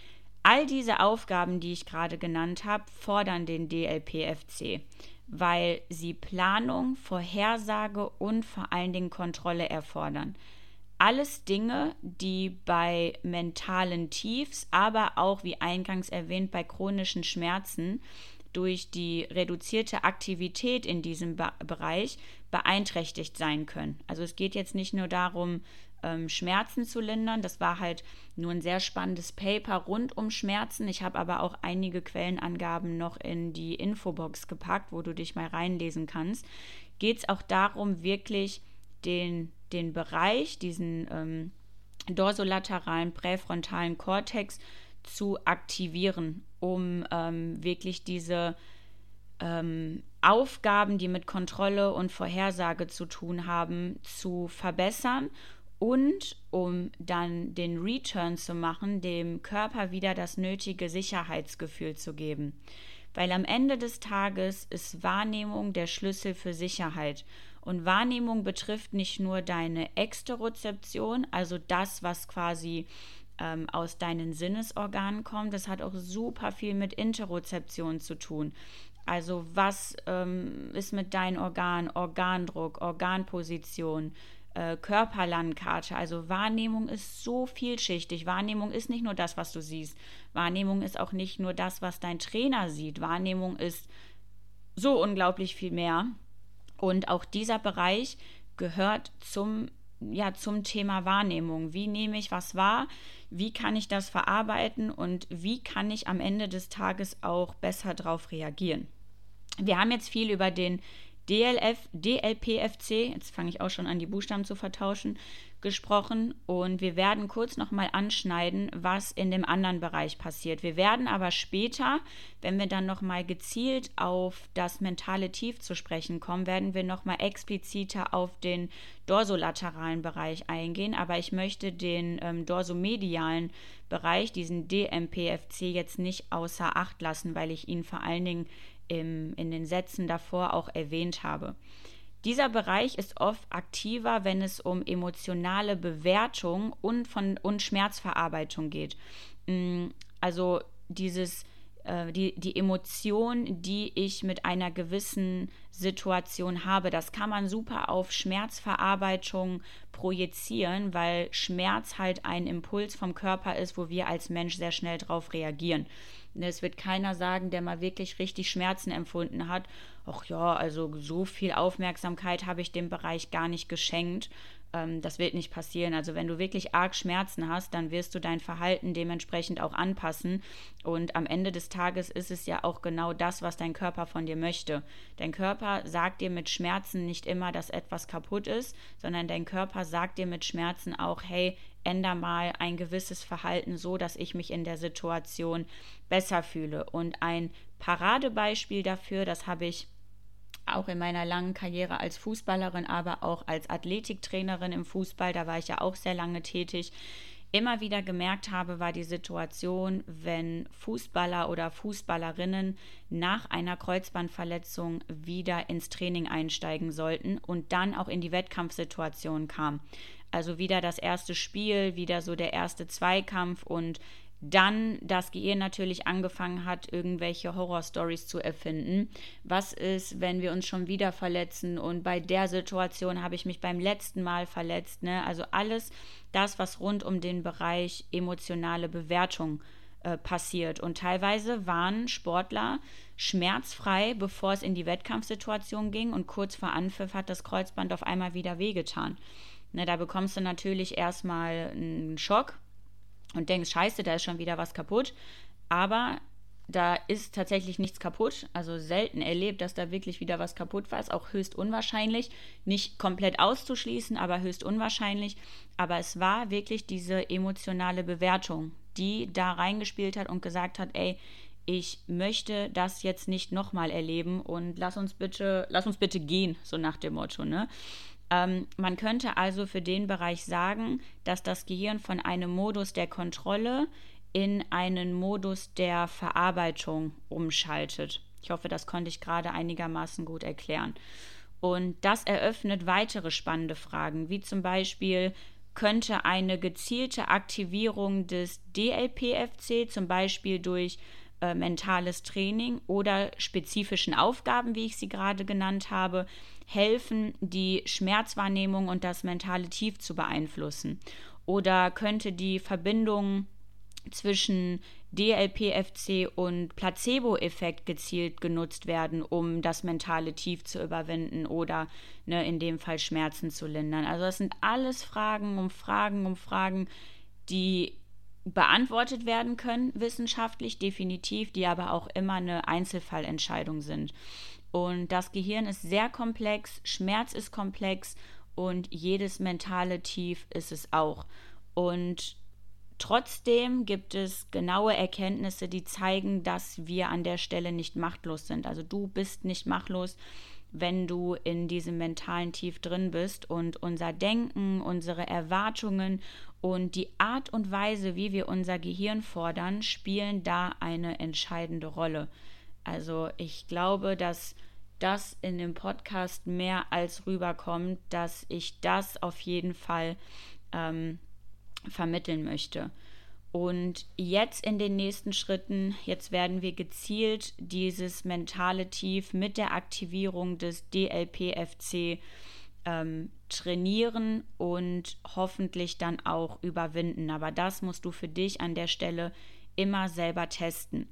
All diese Aufgaben, die ich gerade genannt habe, fordern den D L P F C, weil sie Planung, Vorhersage und vor allen Dingen Kontrolle erfordern. Alles Dinge, die bei mentalen Tiefs, aber auch, wie eingangs erwähnt, bei chronischen Schmerzen durch die reduzierte Aktivität in diesem Be- Bereich beeinträchtigt sein können. Also es geht jetzt nicht nur darum, ähm, Schmerzen zu lindern. Das war halt nur ein sehr spannendes Paper rund um Schmerzen. Ich habe aber auch einige Quellenangaben noch in die Infobox gepackt, wo du dich mal reinlesen kannst. Geht es auch darum, wirklich den, den Bereich, diesen ähm, dorsolateralen präfrontalen Kortex zu aktivieren, um ähm, wirklich diese ähm, Aufgaben, die mit Kontrolle und Vorhersage zu tun haben, zu verbessern und um dann den Return zu machen, dem Körper wieder das nötige Sicherheitsgefühl zu geben. Weil am Ende des Tages ist Wahrnehmung der Schlüssel für Sicherheit. Und Wahrnehmung betrifft nicht nur deine Exterozeption, also das, was quasi ähm, aus deinen Sinnesorganen kommt. Das hat auch super viel mit Interozeption zu tun. Also was ähm, ist mit deinen Organen, Organdruck, Organposition, äh, Körperlandkarte. Also Wahrnehmung ist so vielschichtig. Wahrnehmung ist nicht nur das, was du siehst. Wahrnehmung ist auch nicht nur das, was dein Trainer sieht. Wahrnehmung ist so unglaublich viel mehr. Und auch dieser Bereich gehört zum, ja, zum Thema Wahrnehmung. Wie nehme ich was wahr? Wie kann ich das verarbeiten? Und wie kann ich am Ende des Tages auch besser darauf reagieren? Wir haben jetzt viel über den D L F, D L P F C, jetzt fange ich auch schon an, die Buchstaben zu vertauschen, gesprochen und wir werden kurz nochmal anschneiden, was in dem anderen Bereich passiert. Wir werden aber später, wenn wir dann nochmal gezielt auf das mentale Tief zu sprechen kommen, werden wir nochmal expliziter auf den dorsolateralen Bereich eingehen, aber ich möchte den ähm, dorsomedialen Bereich, diesen D M P F C, jetzt nicht außer Acht lassen, weil ich ihn vor allen Dingen im, in den Sätzen davor auch erwähnt habe. Dieser Bereich ist oft aktiver, wenn es um emotionale Bewertung und, von, und Schmerzverarbeitung geht. Also dieses, äh, die, die Emotion, die ich mit einer gewissen Situation habe, das kann man super auf Schmerzverarbeitung projizieren, weil Schmerz halt ein Impuls vom Körper ist, wo wir als Mensch sehr schnell drauf reagieren. Es wird keiner sagen, der mal wirklich richtig Schmerzen empfunden hat, ach ja, also so viel Aufmerksamkeit habe ich dem Bereich gar nicht geschenkt. ähm, das wird nicht passieren. Also wenn du wirklich arg Schmerzen hast, dann wirst du dein Verhalten dementsprechend auch anpassen. Und am Ende des Tages ist es ja auch genau das, was dein Körper von dir möchte. Dein Körper sagt dir mit Schmerzen nicht immer, dass etwas kaputt ist, sondern dein Körper sagt dir mit Schmerzen auch, hey, änder mal ein gewisses Verhalten so, dass ich mich in der Situation besser fühle. Und ein Paradebeispiel dafür, das habe ich auch in meiner langen Karriere als Fußballerin, aber auch als Athletiktrainerin im Fußball, da war ich ja auch sehr lange tätig, immer wieder gemerkt habe, war die Situation, wenn Fußballer oder Fußballerinnen nach einer Kreuzbandverletzung wieder ins Training einsteigen sollten und dann auch in die Wettkampfsituation kam. Also wieder das erste Spiel, wieder so der erste Zweikampf und dann das Gehirn natürlich angefangen hat, irgendwelche Horrorstories zu erfinden. Was ist, wenn wir uns schon wieder verletzen und bei der Situation habe ich mich beim letzten Mal verletzt, ne? Also alles das, was rund um den Bereich emotionale Bewertung äh, passiert. Und teilweise waren Sportler schmerzfrei, bevor es in die Wettkampfsituation ging und kurz vor Anpfiff hat das Kreuzband auf einmal wieder wehgetan. Ne, da bekommst du natürlich erstmal einen Schock und denkst, scheiße, da ist schon wieder was kaputt. Aber da ist tatsächlich nichts kaputt. Also selten erlebt, dass da wirklich wieder was kaputt war. Ist auch höchst unwahrscheinlich. Nicht komplett auszuschließen, aber höchst unwahrscheinlich. Aber es war wirklich diese emotionale Bewertung, die da reingespielt hat und gesagt hat, ey, ich möchte das jetzt nicht nochmal erleben und lass uns bitte, lass uns bitte gehen, so nach dem Motto, ne? Ähm, man könnte also für den Bereich sagen, dass das Gehirn von einem Modus der Kontrolle in einen Modus der Verarbeitung umschaltet. Ich hoffe, das konnte ich gerade einigermaßen gut erklären. Und das eröffnet weitere spannende Fragen, wie zum Beispiel, könnte eine gezielte Aktivierung des D L P F C, zum Beispiel durch äh, mentales Training oder spezifischen Aufgaben, wie ich sie gerade genannt habe, helfen, die Schmerzwahrnehmung und das mentale Tief zu beeinflussen? Oder könnte die Verbindung zwischen D L P F C und Placebo-Effekt gezielt genutzt werden, um das mentale Tief zu überwinden oder ne, in dem Fall Schmerzen zu lindern? Also das sind alles Fragen um Fragen um Fragen, die beantwortet werden können, wissenschaftlich definitiv, die aber auch immer eine Einzelfallentscheidung sind. Und das Gehirn ist sehr komplex, Schmerz ist komplex und jedes mentale Tief ist es auch. Und trotzdem gibt es genaue Erkenntnisse, die zeigen, dass wir an der Stelle nicht machtlos sind. Also du bist nicht machtlos, wenn du in diesem mentalen Tief drin bist. Und unser Denken, unsere Erwartungen und die Art und Weise, wie wir unser Gehirn fordern, spielen da eine entscheidende Rolle. Also ich glaube, dass das in dem Podcast mehr als rüberkommt, dass ich das auf jeden Fall ähm, vermitteln möchte. Und jetzt in den nächsten Schritten, jetzt werden wir gezielt dieses mentale Tief mit der Aktivierung des D L P F C ähm, trainieren und hoffentlich dann auch überwinden. Aber das musst du für dich an der Stelle immer selber testen.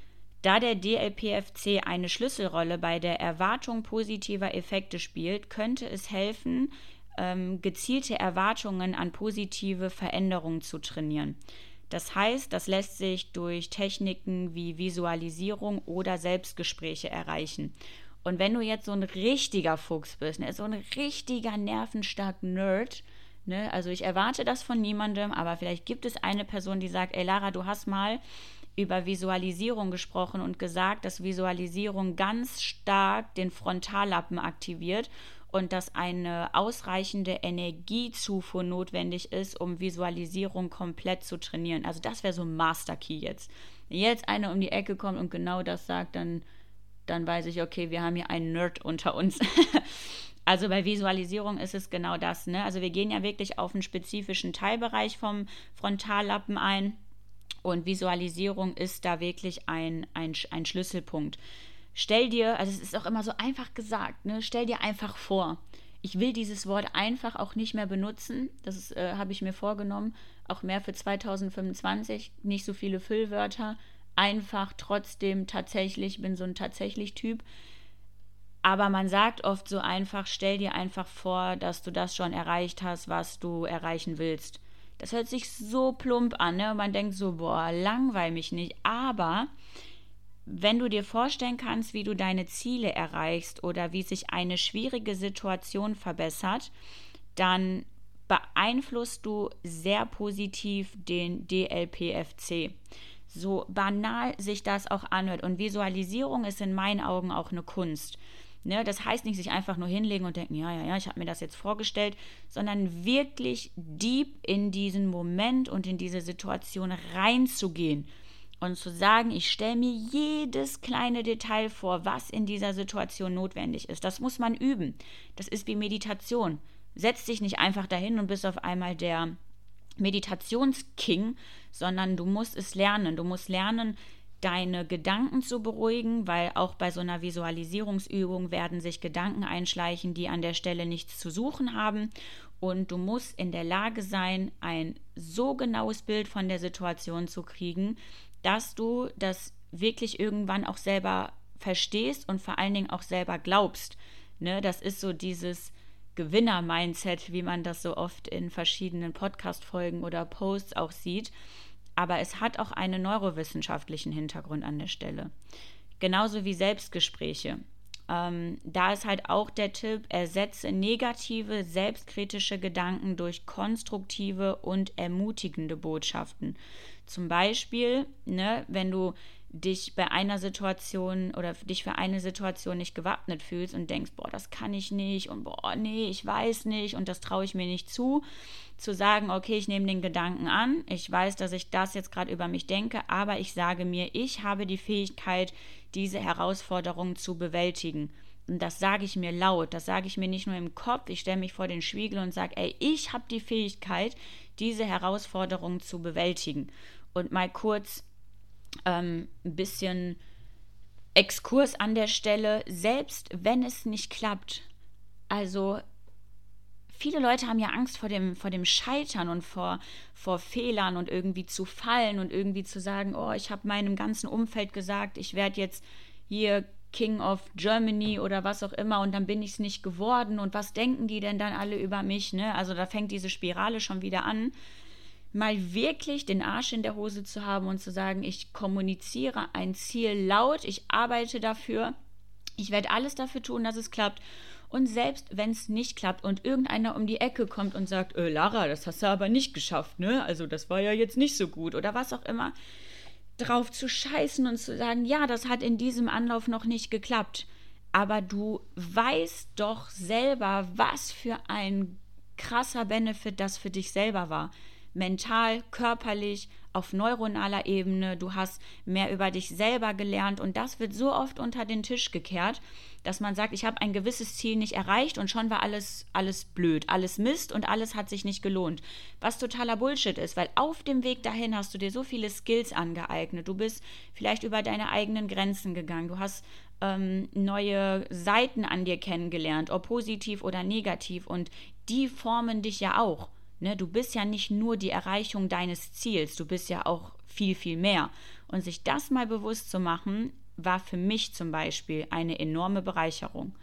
Da der D L P F C eine Schlüsselrolle bei der Erwartung positiver Effekte spielt, könnte es helfen, ähm, gezielte Erwartungen an positive Veränderungen zu trainieren. Das heißt, das lässt sich durch Techniken wie Visualisierung oder Selbstgespräche erreichen. Und wenn du jetzt so ein richtiger Fuchs bist, ne, so ein richtiger nervenstarker Nerd, ne, also ich erwarte das von niemandem, aber vielleicht gibt es eine Person, die sagt, ey Lara, du hast mal über Visualisierung gesprochen und gesagt, dass Visualisierung ganz stark den Frontallappen aktiviert und dass eine ausreichende Energiezufuhr notwendig ist, um Visualisierung komplett zu trainieren. Also das wäre so ein Master Key jetzt. Wenn jetzt einer um die Ecke kommt und genau das sagt, dann, dann weiß ich, okay, wir haben hier einen Nerd unter uns. Also bei Visualisierung ist es genau das, ne? Also wir gehen ja wirklich auf einen spezifischen Teilbereich vom Frontallappen ein. Und Visualisierung ist da wirklich ein, ein, ein Schlüsselpunkt. Stell dir, also es ist auch immer so einfach gesagt, ne? Stell dir einfach vor. Ich will dieses Wort einfach auch nicht mehr benutzen. Das äh, habe ich mir vorgenommen. Auch mehr für zwanzig fünfundzwanzig. Nicht so viele Füllwörter. Einfach trotzdem tatsächlich, bin so ein tatsächlich Typ. Aber man sagt oft so einfach, stell dir einfach vor, dass du das schon erreicht hast, was du erreichen willst. Das hört sich so plump an, ne? Und man denkt so, boah, langweil mich nicht. Aber wenn du dir vorstellen kannst, wie du deine Ziele erreichst oder wie sich eine schwierige Situation verbessert, dann beeinflusst du sehr positiv den D L P F C. So banal sich das auch anhört. Und Visualisierung ist in meinen Augen auch eine Kunst. Ne, das heißt nicht, sich einfach nur hinlegen und denken, ja, ja, ja, ich habe mir das jetzt vorgestellt, sondern wirklich deep in diesen Moment und in diese Situation reinzugehen und zu sagen, ich stelle mir jedes kleine Detail vor, was in dieser Situation notwendig ist. Das muss man üben. Das ist wie Meditation. Setz dich nicht einfach dahin und bist auf einmal der Meditationsking, sondern du musst es lernen. Du musst lernen, deine Gedanken zu beruhigen, weil auch bei so einer Visualisierungsübung werden sich Gedanken einschleichen, die an der Stelle nichts zu suchen haben. Und du musst in der Lage sein, ein so genaues Bild von der Situation zu kriegen, dass du das wirklich irgendwann auch selber verstehst und vor allen Dingen auch selber glaubst. Ne, das ist so dieses Gewinner-Mindset, wie man das so oft in verschiedenen Podcast-Folgen oder Posts auch sieht. Aber es hat auch einen neurowissenschaftlichen Hintergrund an der Stelle. Genauso wie Selbstgespräche. Ähm, da ist halt auch der Tipp, ersetze negative, selbstkritische Gedanken durch konstruktive und ermutigende Botschaften. Zum Beispiel, ne, wenn du dich bei einer Situation oder dich für eine Situation nicht gewappnet fühlst und denkst, boah, das kann ich nicht und boah, nee, ich weiß nicht und das traue ich mir nicht zu, zu sagen, okay, ich nehme den Gedanken an, ich weiß, dass ich das jetzt gerade über mich denke, aber ich sage mir, ich habe die Fähigkeit, diese Herausforderung zu bewältigen. Und das sage ich mir laut, das sage ich mir nicht nur im Kopf, ich stelle mich vor den Spiegel und sage, ey, ich habe die Fähigkeit, diese Herausforderung zu bewältigen. Und mal kurz ähm, ein bisschen Exkurs an der Stelle, selbst wenn es nicht klappt, also viele Leute haben ja Angst vor dem, vor dem Scheitern und vor, vor Fehlern und irgendwie zu fallen und irgendwie zu sagen, oh, ich habe meinem ganzen Umfeld gesagt, ich werde jetzt hier King of Germany oder was auch immer und dann bin ich es nicht geworden und was denken die denn dann alle über mich, ne? Also da fängt diese Spirale schon wieder an. Mal wirklich den Arsch in der Hose zu haben und zu sagen, ich kommuniziere ein Ziel laut, ich arbeite dafür, ich werde alles dafür tun, dass es klappt. Und selbst wenn es nicht klappt und irgendeiner um die Ecke kommt und sagt, äh, Lara, das hast du aber nicht geschafft, ne? Also das war ja jetzt nicht so gut oder was auch immer, drauf zu scheißen und zu sagen, ja, das hat in diesem Anlauf noch nicht geklappt. Aber du weißt doch selber, was für ein krasser Benefit das für dich selber war. Mental, körperlich, auf neuronaler Ebene, du hast mehr über dich selber gelernt und das wird so oft unter den Tisch gekehrt, dass man sagt, ich habe ein gewisses Ziel nicht erreicht und schon war alles, alles blöd, alles Mist und alles hat sich nicht gelohnt. Was totaler Bullshit ist, weil auf dem Weg dahin hast du dir so viele Skills angeeignet, du bist vielleicht über deine eigenen Grenzen gegangen, du hast ähm, neue Seiten an dir kennengelernt, ob positiv oder negativ und die formen dich ja auch. Ne, du bist ja nicht nur die Erreichung deines Ziels, du bist ja auch viel, viel mehr. Und sich das mal bewusst zu machen, war für mich zum Beispiel eine enorme Bereicherung.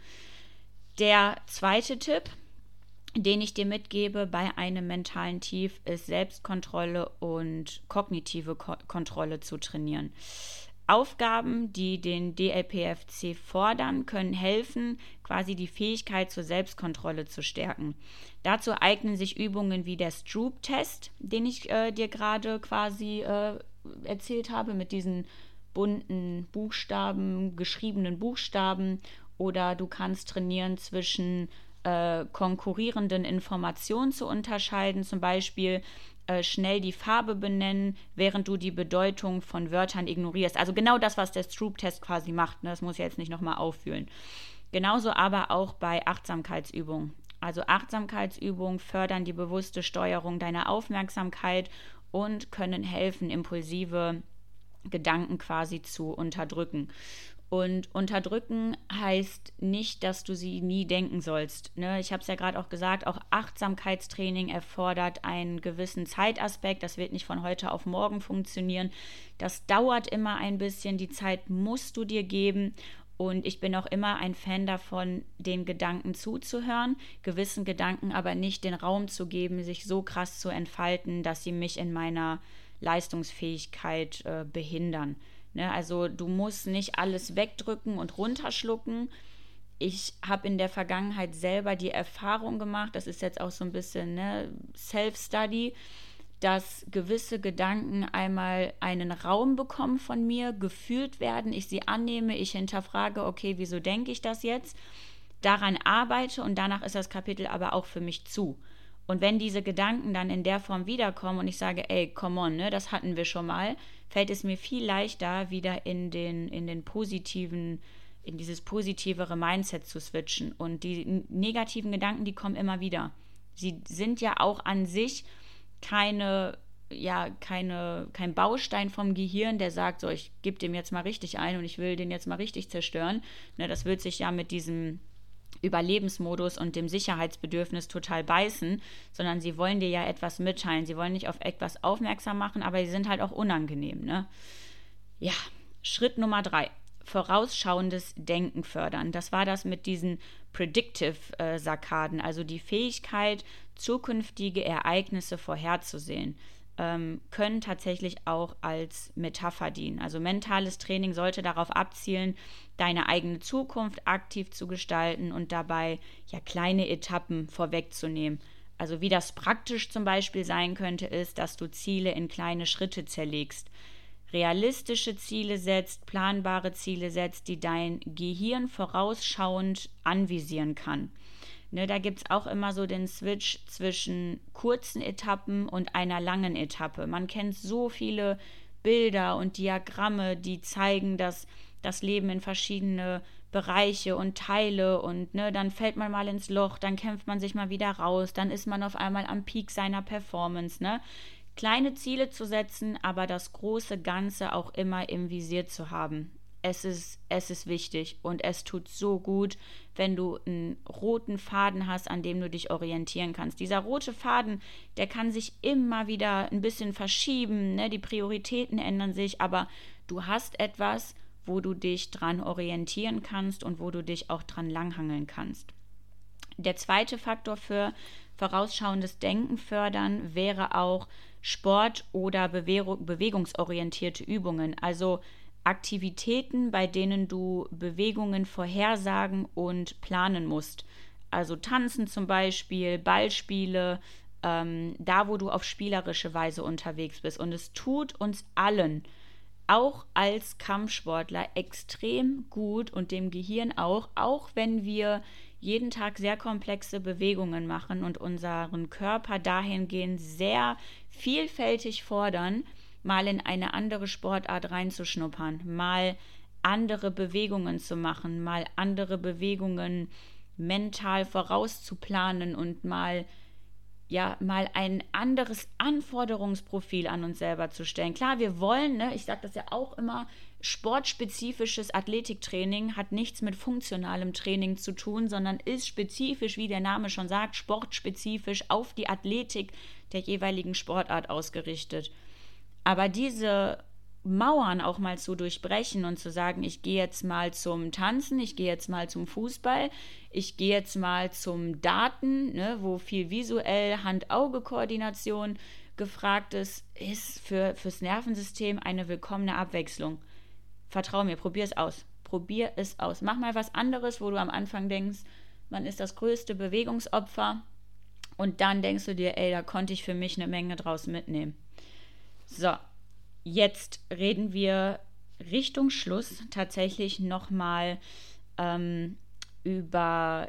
Der zweite Tipp, den ich dir mitgebe bei einem mentalen Tief, ist Selbstkontrolle und kognitive Ko- Kontrolle zu trainieren. Aufgaben, die den D L P F C fordern, können helfen, quasi die Fähigkeit zur Selbstkontrolle zu stärken. Dazu eignen sich Übungen wie der Stroop-Test, den ich äh, dir gerade quasi äh, erzählt habe, mit diesen bunten Buchstaben, geschriebenen Buchstaben. Oder du kannst trainieren, zwischen äh, konkurrierenden Informationen zu unterscheiden, zum Beispiel äh, schnell die Farbe benennen, während du die Bedeutung von Wörtern ignorierst. Also genau das, was der Stroop-Test quasi macht. Ne? Das muss ich jetzt nicht nochmal auffühlen. Genauso aber auch bei Achtsamkeitsübungen. Also Achtsamkeitsübungen fördern die bewusste Steuerung deiner Aufmerksamkeit und können helfen, impulsive Gedanken quasi zu unterdrücken. Und unterdrücken heißt nicht, dass du sie nie denken sollst. Ne? Ich habe es ja gerade auch gesagt, auch Achtsamkeitstraining erfordert einen gewissen Zeitaspekt. Das wird nicht von heute auf morgen funktionieren. Das dauert immer ein bisschen. Die Zeit musst du dir geben. Und ich bin auch immer ein Fan davon, den Gedanken zuzuhören, gewissen Gedanken aber nicht den Raum zu geben, sich so krass zu entfalten, dass sie mich in meiner Leistungsfähigkeit äh, behindern. Ne? Also du musst nicht alles wegdrücken und runterschlucken. Ich habe in der Vergangenheit selber die Erfahrung gemacht, das ist jetzt auch so ein bisschen ne, Self-Study, dass gewisse Gedanken einmal einen Raum bekommen von mir, gefühlt werden, ich sie annehme, ich hinterfrage, okay, wieso denke ich das jetzt, daran arbeite und danach ist das Kapitel aber auch für mich zu. Und wenn diese Gedanken dann in der Form wiederkommen und ich sage, ey, come on, ne, das hatten wir schon mal, fällt es mir viel leichter, wieder in den, in den positiven, in dieses positivere Mindset zu switchen. Und die negativen Gedanken, die kommen immer wieder. Sie sind ja auch an sich keine, ja, keine, kein Baustein vom Gehirn, der sagt, so, ich gebe dem jetzt mal richtig ein und ich will den jetzt mal richtig zerstören. Ne, das wird sich ja mit diesem Überlebensmodus und dem Sicherheitsbedürfnis total beißen, sondern sie wollen dir ja etwas mitteilen. Sie wollen nicht auf etwas aufmerksam machen, aber sie sind halt auch unangenehm. Ne? Ja, Schritt Nummer drei. Vorausschauendes Denken fördern. Das war das mit diesen Predictive-Sarkaden, äh, also die Fähigkeit, zukünftige Ereignisse vorherzusehen, ähm, können tatsächlich auch als Metapher dienen. Also mentales Training sollte darauf abzielen, deine eigene Zukunft aktiv zu gestalten und dabei ja kleine Etappen vorwegzunehmen. Also wie das praktisch zum Beispiel sein könnte, ist, dass du Ziele in kleine Schritte zerlegst, realistische Ziele setzt, planbare Ziele setzt, die dein Gehirn vorausschauend anvisieren kann. Ne, da gibt es auch immer so den Switch zwischen kurzen Etappen und einer langen Etappe. Man kennt so viele Bilder und Diagramme, die zeigen, dass das Leben in verschiedene Bereiche und Teile und ne, dann fällt man mal ins Loch, dann kämpft man sich mal wieder raus, dann ist man auf einmal am Peak seiner Performance, ne? Kleine Ziele zu setzen, aber das große Ganze auch immer im Visier zu haben. Es ist, es ist wichtig und es tut so gut, wenn du einen roten Faden hast, an dem du dich orientieren kannst. Dieser rote Faden, der kann sich immer wieder ein bisschen verschieben, ne? Die Prioritäten ändern sich, aber du hast etwas, wo du dich dran orientieren kannst und wo du dich auch dran langhangeln kannst. Der zweite Faktor für vorausschauendes Denken fördern wäre auch Sport- oder bewegungsorientierte Übungen, also Aktivitäten, bei denen du Bewegungen vorhersagen und planen musst. Also Tanzen zum Beispiel, Ballspiele, ähm, da wo du auf spielerische Weise unterwegs bist. Und es tut uns allen, auch als Kampfsportler, extrem gut und dem Gehirn auch, auch wenn wir jeden Tag sehr komplexe Bewegungen machen und unseren Körper dahingehend sehr vielfältig fordern, mal in eine andere Sportart reinzuschnuppern, mal andere Bewegungen zu machen, mal andere Bewegungen mental vorauszuplanen und mal ja, mal ein anderes Anforderungsprofil an uns selber zu stellen. Klar, wir wollen, ne, ich sage das ja auch immer, sportspezifisches Athletiktraining hat nichts mit funktionalem Training zu tun, sondern ist spezifisch, wie der Name schon sagt, sportspezifisch auf die Athletik der jeweiligen Sportart ausgerichtet. Aber diese Mauern auch mal zu durchbrechen und zu sagen, ich gehe jetzt mal zum Tanzen, ich gehe jetzt mal zum Fußball, ich gehe jetzt mal zum Daten, ne, wo viel visuell Hand-Auge-Koordination gefragt ist, ist für, fürs Nervensystem eine willkommene Abwechslung. Vertrau mir, probier es aus. Probier es aus. Mach mal was anderes, wo du am Anfang denkst, man ist das größte Bewegungsopfer und dann denkst du dir, ey, da konnte ich für mich eine Menge draus mitnehmen. So. Jetzt reden wir Richtung Schluss tatsächlich nochmal ähm, über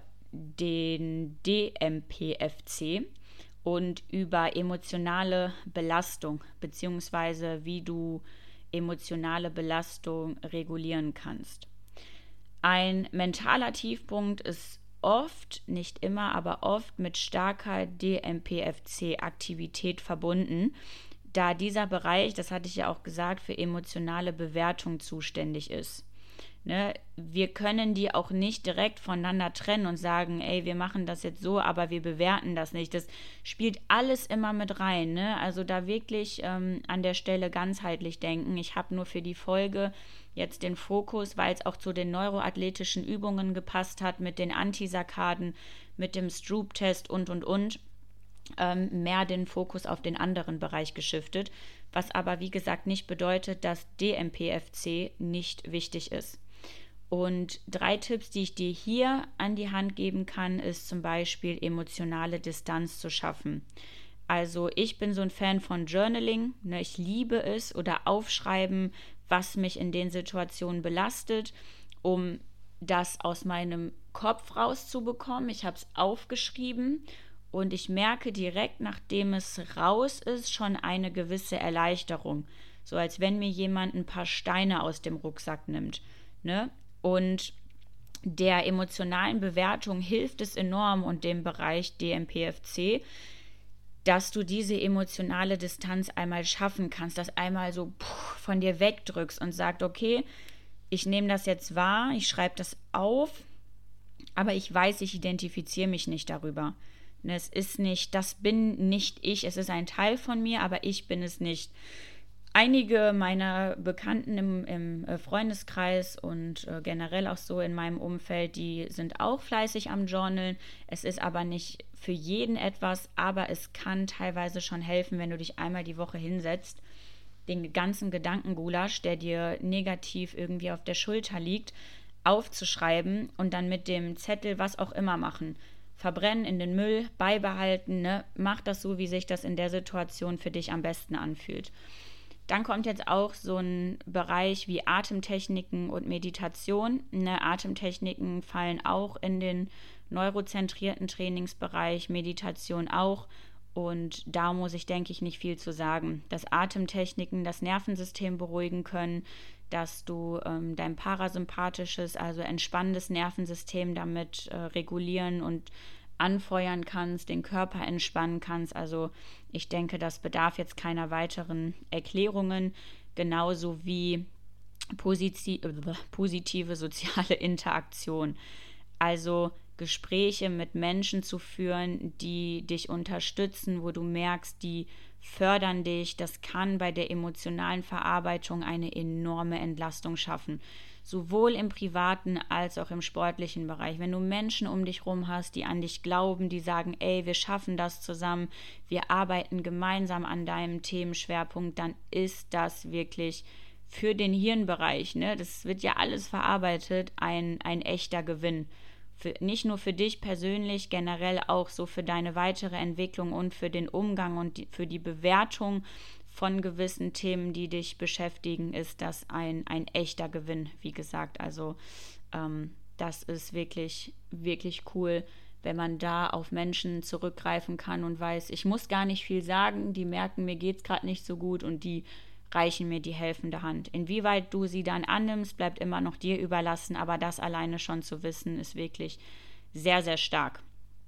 den D M P F C und über emotionale Belastung, beziehungsweise wie du emotionale Belastung regulieren kannst. Ein mentaler Tiefpunkt ist oft, nicht immer, aber oft mit starker D M P F C-Aktivität verbunden, da dieser Bereich, das hatte ich ja auch gesagt, für emotionale Bewertung zuständig ist. Ne? Wir können die auch nicht direkt voneinander trennen und sagen, ey, wir machen das jetzt so, aber wir bewerten das nicht. Das spielt alles immer mit rein. Ne? Also da wirklich ähm, an der Stelle ganzheitlich denken. Ich habe nur für die Folge jetzt den Fokus, weil es auch zu den neuroathletischen Übungen gepasst hat, mit den Antisarkaden, mit dem Stroop-Test und, und, und, ähm, mehr den Fokus auf den anderen Bereich geschiftet. Was aber, wie gesagt, nicht bedeutet, dass D M P F C nicht wichtig ist. Und drei Tipps, die ich dir hier an die Hand geben kann, ist zum Beispiel emotionale Distanz zu schaffen. Also ich bin so ein Fan von Journaling, ne, ich liebe es, oder aufschreiben, was mich in den Situationen belastet, um das aus meinem Kopf rauszubekommen. Ich habe es aufgeschrieben und ich merke direkt, nachdem es raus ist, schon eine gewisse Erleichterung. So als wenn mir jemand ein paar Steine aus dem Rucksack nimmt. Ne? Und der emotionalen Bewertung hilft es enorm und dem Bereich D M P F C, dass du diese emotionale Distanz einmal schaffen kannst, das einmal so von dir wegdrückst und sagst, okay, ich nehme das jetzt wahr, ich schreibe das auf, aber ich weiß, ich identifiziere mich nicht darüber. Es ist nicht, das bin nicht ich, es ist ein Teil von mir, aber ich bin es nicht. Einige meiner Bekannten im, im Freundeskreis und äh, generell auch so in meinem Umfeld, die sind auch fleißig am Journalen. Es ist aber nicht für jeden etwas, aber es kann teilweise schon helfen, wenn du dich einmal die Woche hinsetzt, den ganzen Gedankengulasch, der dir negativ irgendwie auf der Schulter liegt, aufzuschreiben und dann mit dem Zettel was auch immer machen. Verbrennen, in den Müll, beibehalten, ne? Mach das so, wie sich das in der Situation für dich am besten anfühlt. Dann kommt jetzt auch so ein Bereich wie Atemtechniken und Meditation. Ne, Atemtechniken fallen auch in den neurozentrierten Trainingsbereich, Meditation auch. Und da muss ich, denke ich, nicht viel zu sagen. Dass Atemtechniken das Nervensystem beruhigen können, dass du ähm, dein parasympathisches, also entspannendes Nervensystem damit äh, regulieren und anfeuern kannst, den Körper entspannen kannst. Also ich denke, das bedarf jetzt keiner weiteren Erklärungen, genauso wie positive, positive soziale Interaktion. Also Gespräche mit Menschen zu führen, die dich unterstützen, wo du merkst, die fördern dich. Das kann bei der emotionalen Verarbeitung eine enorme Entlastung schaffen. Sowohl im privaten als auch im sportlichen Bereich. Wenn du Menschen um dich rum hast, die an dich glauben, die sagen, ey, wir schaffen das zusammen, wir arbeiten gemeinsam an deinem Themenschwerpunkt, dann ist das wirklich für den Hirnbereich, ne, das wird ja alles verarbeitet, ein, ein echter Gewinn. Für, nicht nur für dich persönlich, generell auch so für deine weitere Entwicklung und für den Umgang und die, für die Bewertung von gewissen Themen, die dich beschäftigen, ist das ein, ein echter Gewinn, wie gesagt. Also ähm, das ist wirklich, wirklich cool, wenn man da auf Menschen zurückgreifen kann und weiß, ich muss gar nicht viel sagen, die merken, mir geht es gerade nicht so gut und die reichen mir die helfende Hand. Inwieweit du sie dann annimmst, bleibt immer noch dir überlassen, aber das alleine schon zu wissen, ist wirklich sehr, sehr stark.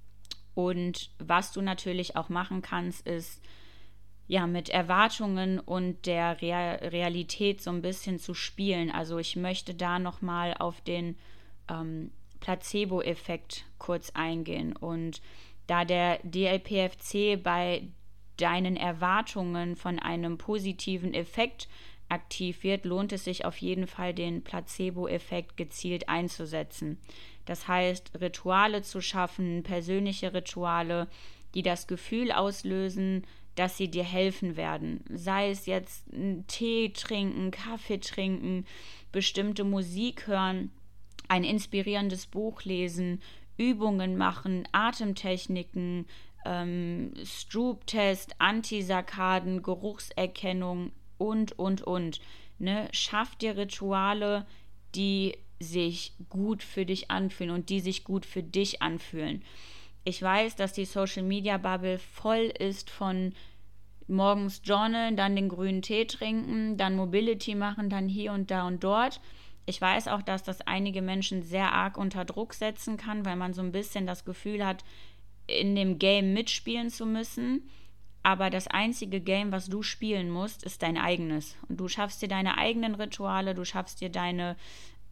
Und was du natürlich auch machen kannst, ist, ja, mit Erwartungen und der Real- Realität so ein bisschen zu spielen. Also ich möchte da nochmal auf den ähm, Placebo-Effekt kurz eingehen. Und da der D L P F C bei deinen Erwartungen von einem positiven Effekt aktiv wird, lohnt es sich auf jeden Fall, den Placebo-Effekt gezielt einzusetzen. Das heißt, Rituale zu schaffen, persönliche Rituale, die das Gefühl auslösen, dass sie dir helfen werden. Sei es jetzt einen Tee trinken, Kaffee trinken, bestimmte Musik hören, ein inspirierendes Buch lesen, Übungen machen, Atemtechniken, ähm, Stroop-Test, Antisarkaden, Geruchserkennung und, und, und. Ne? Schaff dir Rituale, die sich gut für dich anfühlen und die sich gut für dich anfühlen. Ich weiß, dass die Social-Media-Bubble voll ist von morgens journalen, dann den grünen Tee trinken, dann Mobility machen, dann hier und da und dort. Ich weiß auch, dass das einige Menschen sehr arg unter Druck setzen kann, weil man so ein bisschen das Gefühl hat, in dem Game mitspielen zu müssen. Aber das einzige Game, was du spielen musst, ist dein eigenes. Und du schaffst dir deine eigenen Rituale, du schaffst dir deine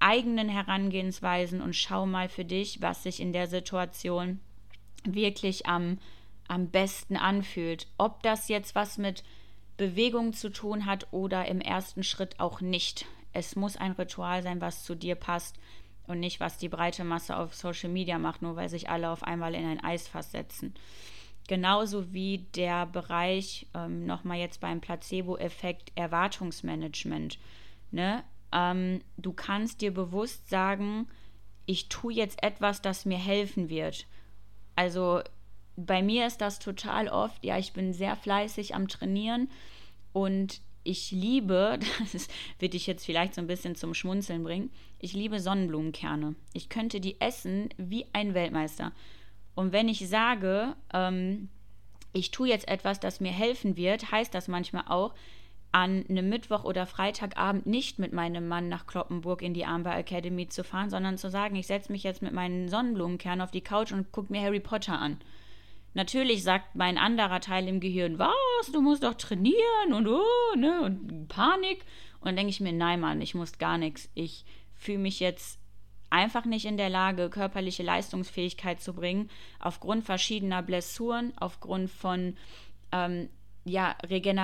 eigenen Herangehensweisen und schau mal für dich, was sich in der Situation wirklich am, am besten anfühlt. Ob das jetzt was mit Bewegung zu tun hat oder im ersten Schritt auch nicht. Es muss ein Ritual sein, was zu dir passt und nicht, was die breite Masse auf Social Media macht, nur weil sich alle auf einmal in ein Eisfass setzen. Genauso wie der Bereich, ähm, nochmal jetzt beim Placebo-Effekt, Erwartungsmanagement. Ne? Ähm, du kannst dir bewusst sagen, ich tue jetzt etwas, das mir helfen wird. Also bei mir ist das total oft, ja, ich bin sehr fleißig am Trainieren und ich liebe, das wird dich jetzt vielleicht so ein bisschen zum Schmunzeln bringen, ich liebe Sonnenblumenkerne. Ich könnte die essen wie ein Weltmeister. Und wenn ich sage, ähm, ich tue jetzt etwas, das mir helfen wird, heißt das manchmal auch, an einem Mittwoch oder Freitagabend nicht mit meinem Mann nach Cloppenburg in die Armbar Academy zu fahren, sondern zu sagen, ich setze mich jetzt mit meinen Sonnenblumenkernen auf die Couch und gucke mir Harry Potter an. Natürlich sagt mein anderer Teil im Gehirn, was, du musst doch trainieren und oh, ne, und Panik. Und dann denke ich mir, nein, Mann, ich muss gar nichts. Ich fühle mich jetzt einfach nicht in der Lage, körperliche Leistungsfähigkeit zu bringen, aufgrund verschiedener Blessuren, aufgrund von ähm, ja,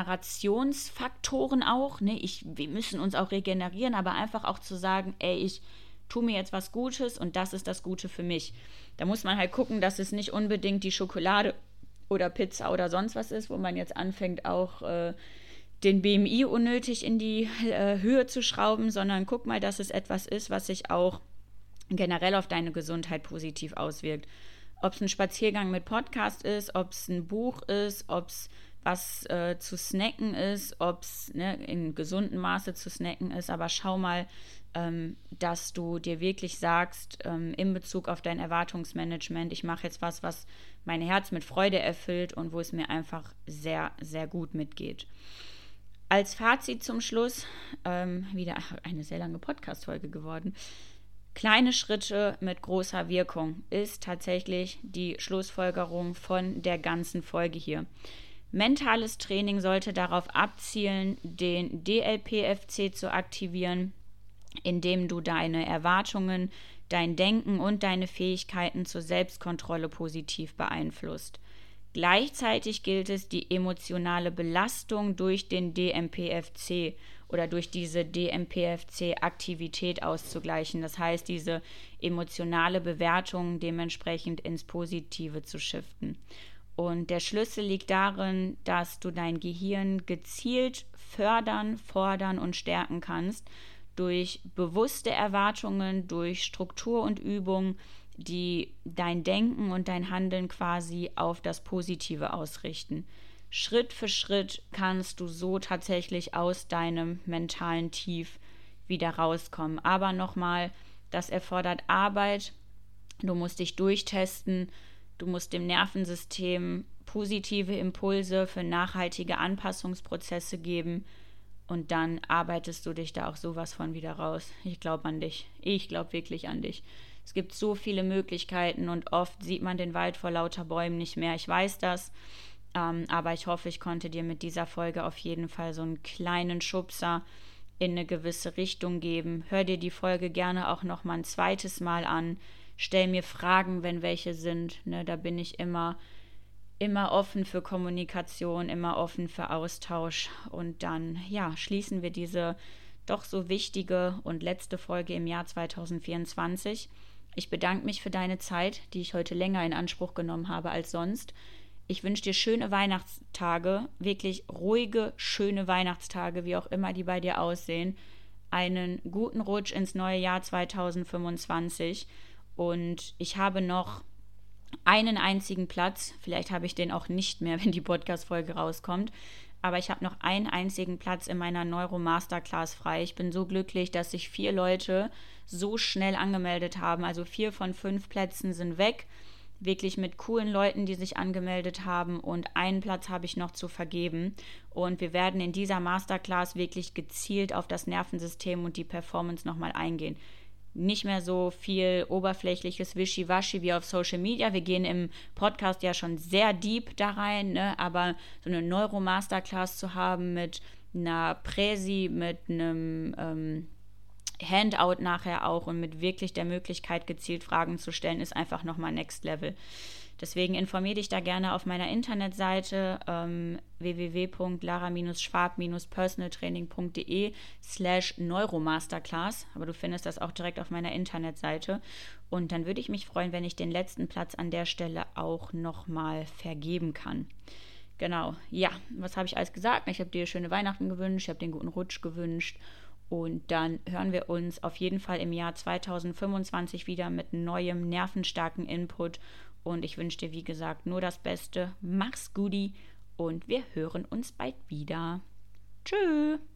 Regenerationsfaktoren auch. Ne? Ich, wir müssen uns auch regenerieren, aber einfach auch zu sagen, ey, ich tue mir jetzt was Gutes und das ist das Gute für mich. Da muss man halt gucken, dass es nicht unbedingt die Schokolade oder Pizza oder sonst was ist, wo man jetzt anfängt, auch äh, den B M I unnötig in die äh, Höhe zu schrauben, sondern guck mal, dass es etwas ist, was sich auch generell auf deine Gesundheit positiv auswirkt. Ob es ein Spaziergang mit Podcast ist, ob es ein Buch ist, ob es was äh, zu snacken ist, ob es ne, in gesundem Maße zu snacken ist, aber schau mal, ähm, dass du dir wirklich sagst, ähm, in Bezug auf dein Erwartungsmanagement, ich mache jetzt was, was mein Herz mit Freude erfüllt und wo es mir einfach sehr, sehr gut mitgeht. Als Fazit zum Schluss, ähm, wieder eine sehr lange Podcast-Folge geworden, kleine Schritte mit großer Wirkung ist tatsächlich die Schlussfolgerung von der ganzen Folge hier. Mentales Training sollte darauf abzielen, den D L P F C zu aktivieren, indem du deine Erwartungen, dein Denken und deine Fähigkeiten zur Selbstkontrolle positiv beeinflusst. Gleichzeitig gilt es, die emotionale Belastung durch den D M P F C oder durch diese D M P F C-Aktivität auszugleichen. Das heißt, diese emotionale Bewertung dementsprechend ins Positive zu shiften. Und der Schlüssel liegt darin, dass du dein Gehirn gezielt fördern, fordern und stärken kannst durch bewusste Erwartungen, durch Struktur und Übung, die dein Denken und dein Handeln quasi auf das Positive ausrichten. Schritt für Schritt kannst du so tatsächlich aus deinem mentalen Tief wieder rauskommen. Aber nochmal, das erfordert Arbeit. Du musst dich durchtesten. Du musst dem Nervensystem positive Impulse für nachhaltige Anpassungsprozesse geben und dann arbeitest du dich da auch sowas von wieder raus. Ich glaube an dich. Ich glaube wirklich an dich. Es gibt so viele Möglichkeiten und oft sieht man den Wald vor lauter Bäumen nicht mehr. Ich weiß das, ähm, aber ich hoffe, ich konnte dir mit dieser Folge auf jeden Fall so einen kleinen Schubser in eine gewisse Richtung geben. Hör dir die Folge gerne auch noch mal ein zweites Mal an. Stell mir Fragen, wenn welche sind. Ne, da bin ich immer, immer offen für Kommunikation, immer offen für Austausch. Und dann, ja, schließen wir diese doch so wichtige und letzte Folge im Jahr zwanzig vierundzwanzig. Ich bedanke mich für deine Zeit, die ich heute länger in Anspruch genommen habe als sonst. Ich wünsche dir schöne Weihnachtstage, wirklich ruhige, schöne Weihnachtstage, wie auch immer die bei dir aussehen. Einen guten Rutsch ins neue Jahr zwanzig fünfundzwanzig. Und ich habe noch einen einzigen Platz, vielleicht habe ich den auch nicht mehr, wenn die Podcast-Folge rauskommt, aber ich habe noch einen einzigen Platz in meiner Neuro-Masterclass frei. Ich bin so glücklich, dass sich vier Leute so schnell angemeldet haben. Also vier von fünf Plätzen sind weg, wirklich mit coolen Leuten, die sich angemeldet haben und einen Platz habe ich noch zu vergeben. Und wir werden in dieser Masterclass wirklich gezielt auf das Nervensystem und die Performance nochmal eingehen. Nicht mehr so viel oberflächliches Wischiwaschi wie auf Social Media. Wir gehen im Podcast ja schon sehr deep da rein, ne? Aber so eine Neuro-Masterclass zu haben mit einer Präsi, mit einem ähm, Handout nachher auch und mit wirklich der Möglichkeit, gezielt Fragen zu stellen, ist einfach nochmal Next Level. Deswegen informiere dich da gerne auf meiner Internetseite ähm, w w w punkt lara-schwab personaltraining punkt de slash neuromasterclass. Aber du findest das auch direkt auf meiner Internetseite. Und dann würde ich mich freuen, wenn ich den letzten Platz an der Stelle auch nochmal vergeben kann. Genau, ja, was habe ich alles gesagt? Ich habe dir schöne Weihnachten gewünscht, ich habe dir einen guten Rutsch gewünscht. Und dann hören wir uns auf jeden Fall im Jahr zweitausendfünfundzwanzig wieder mit neuem, nervenstarken Input. Und ich wünsche dir, wie gesagt, nur das Beste. Mach's gut und wir hören uns bald wieder. Tschüss.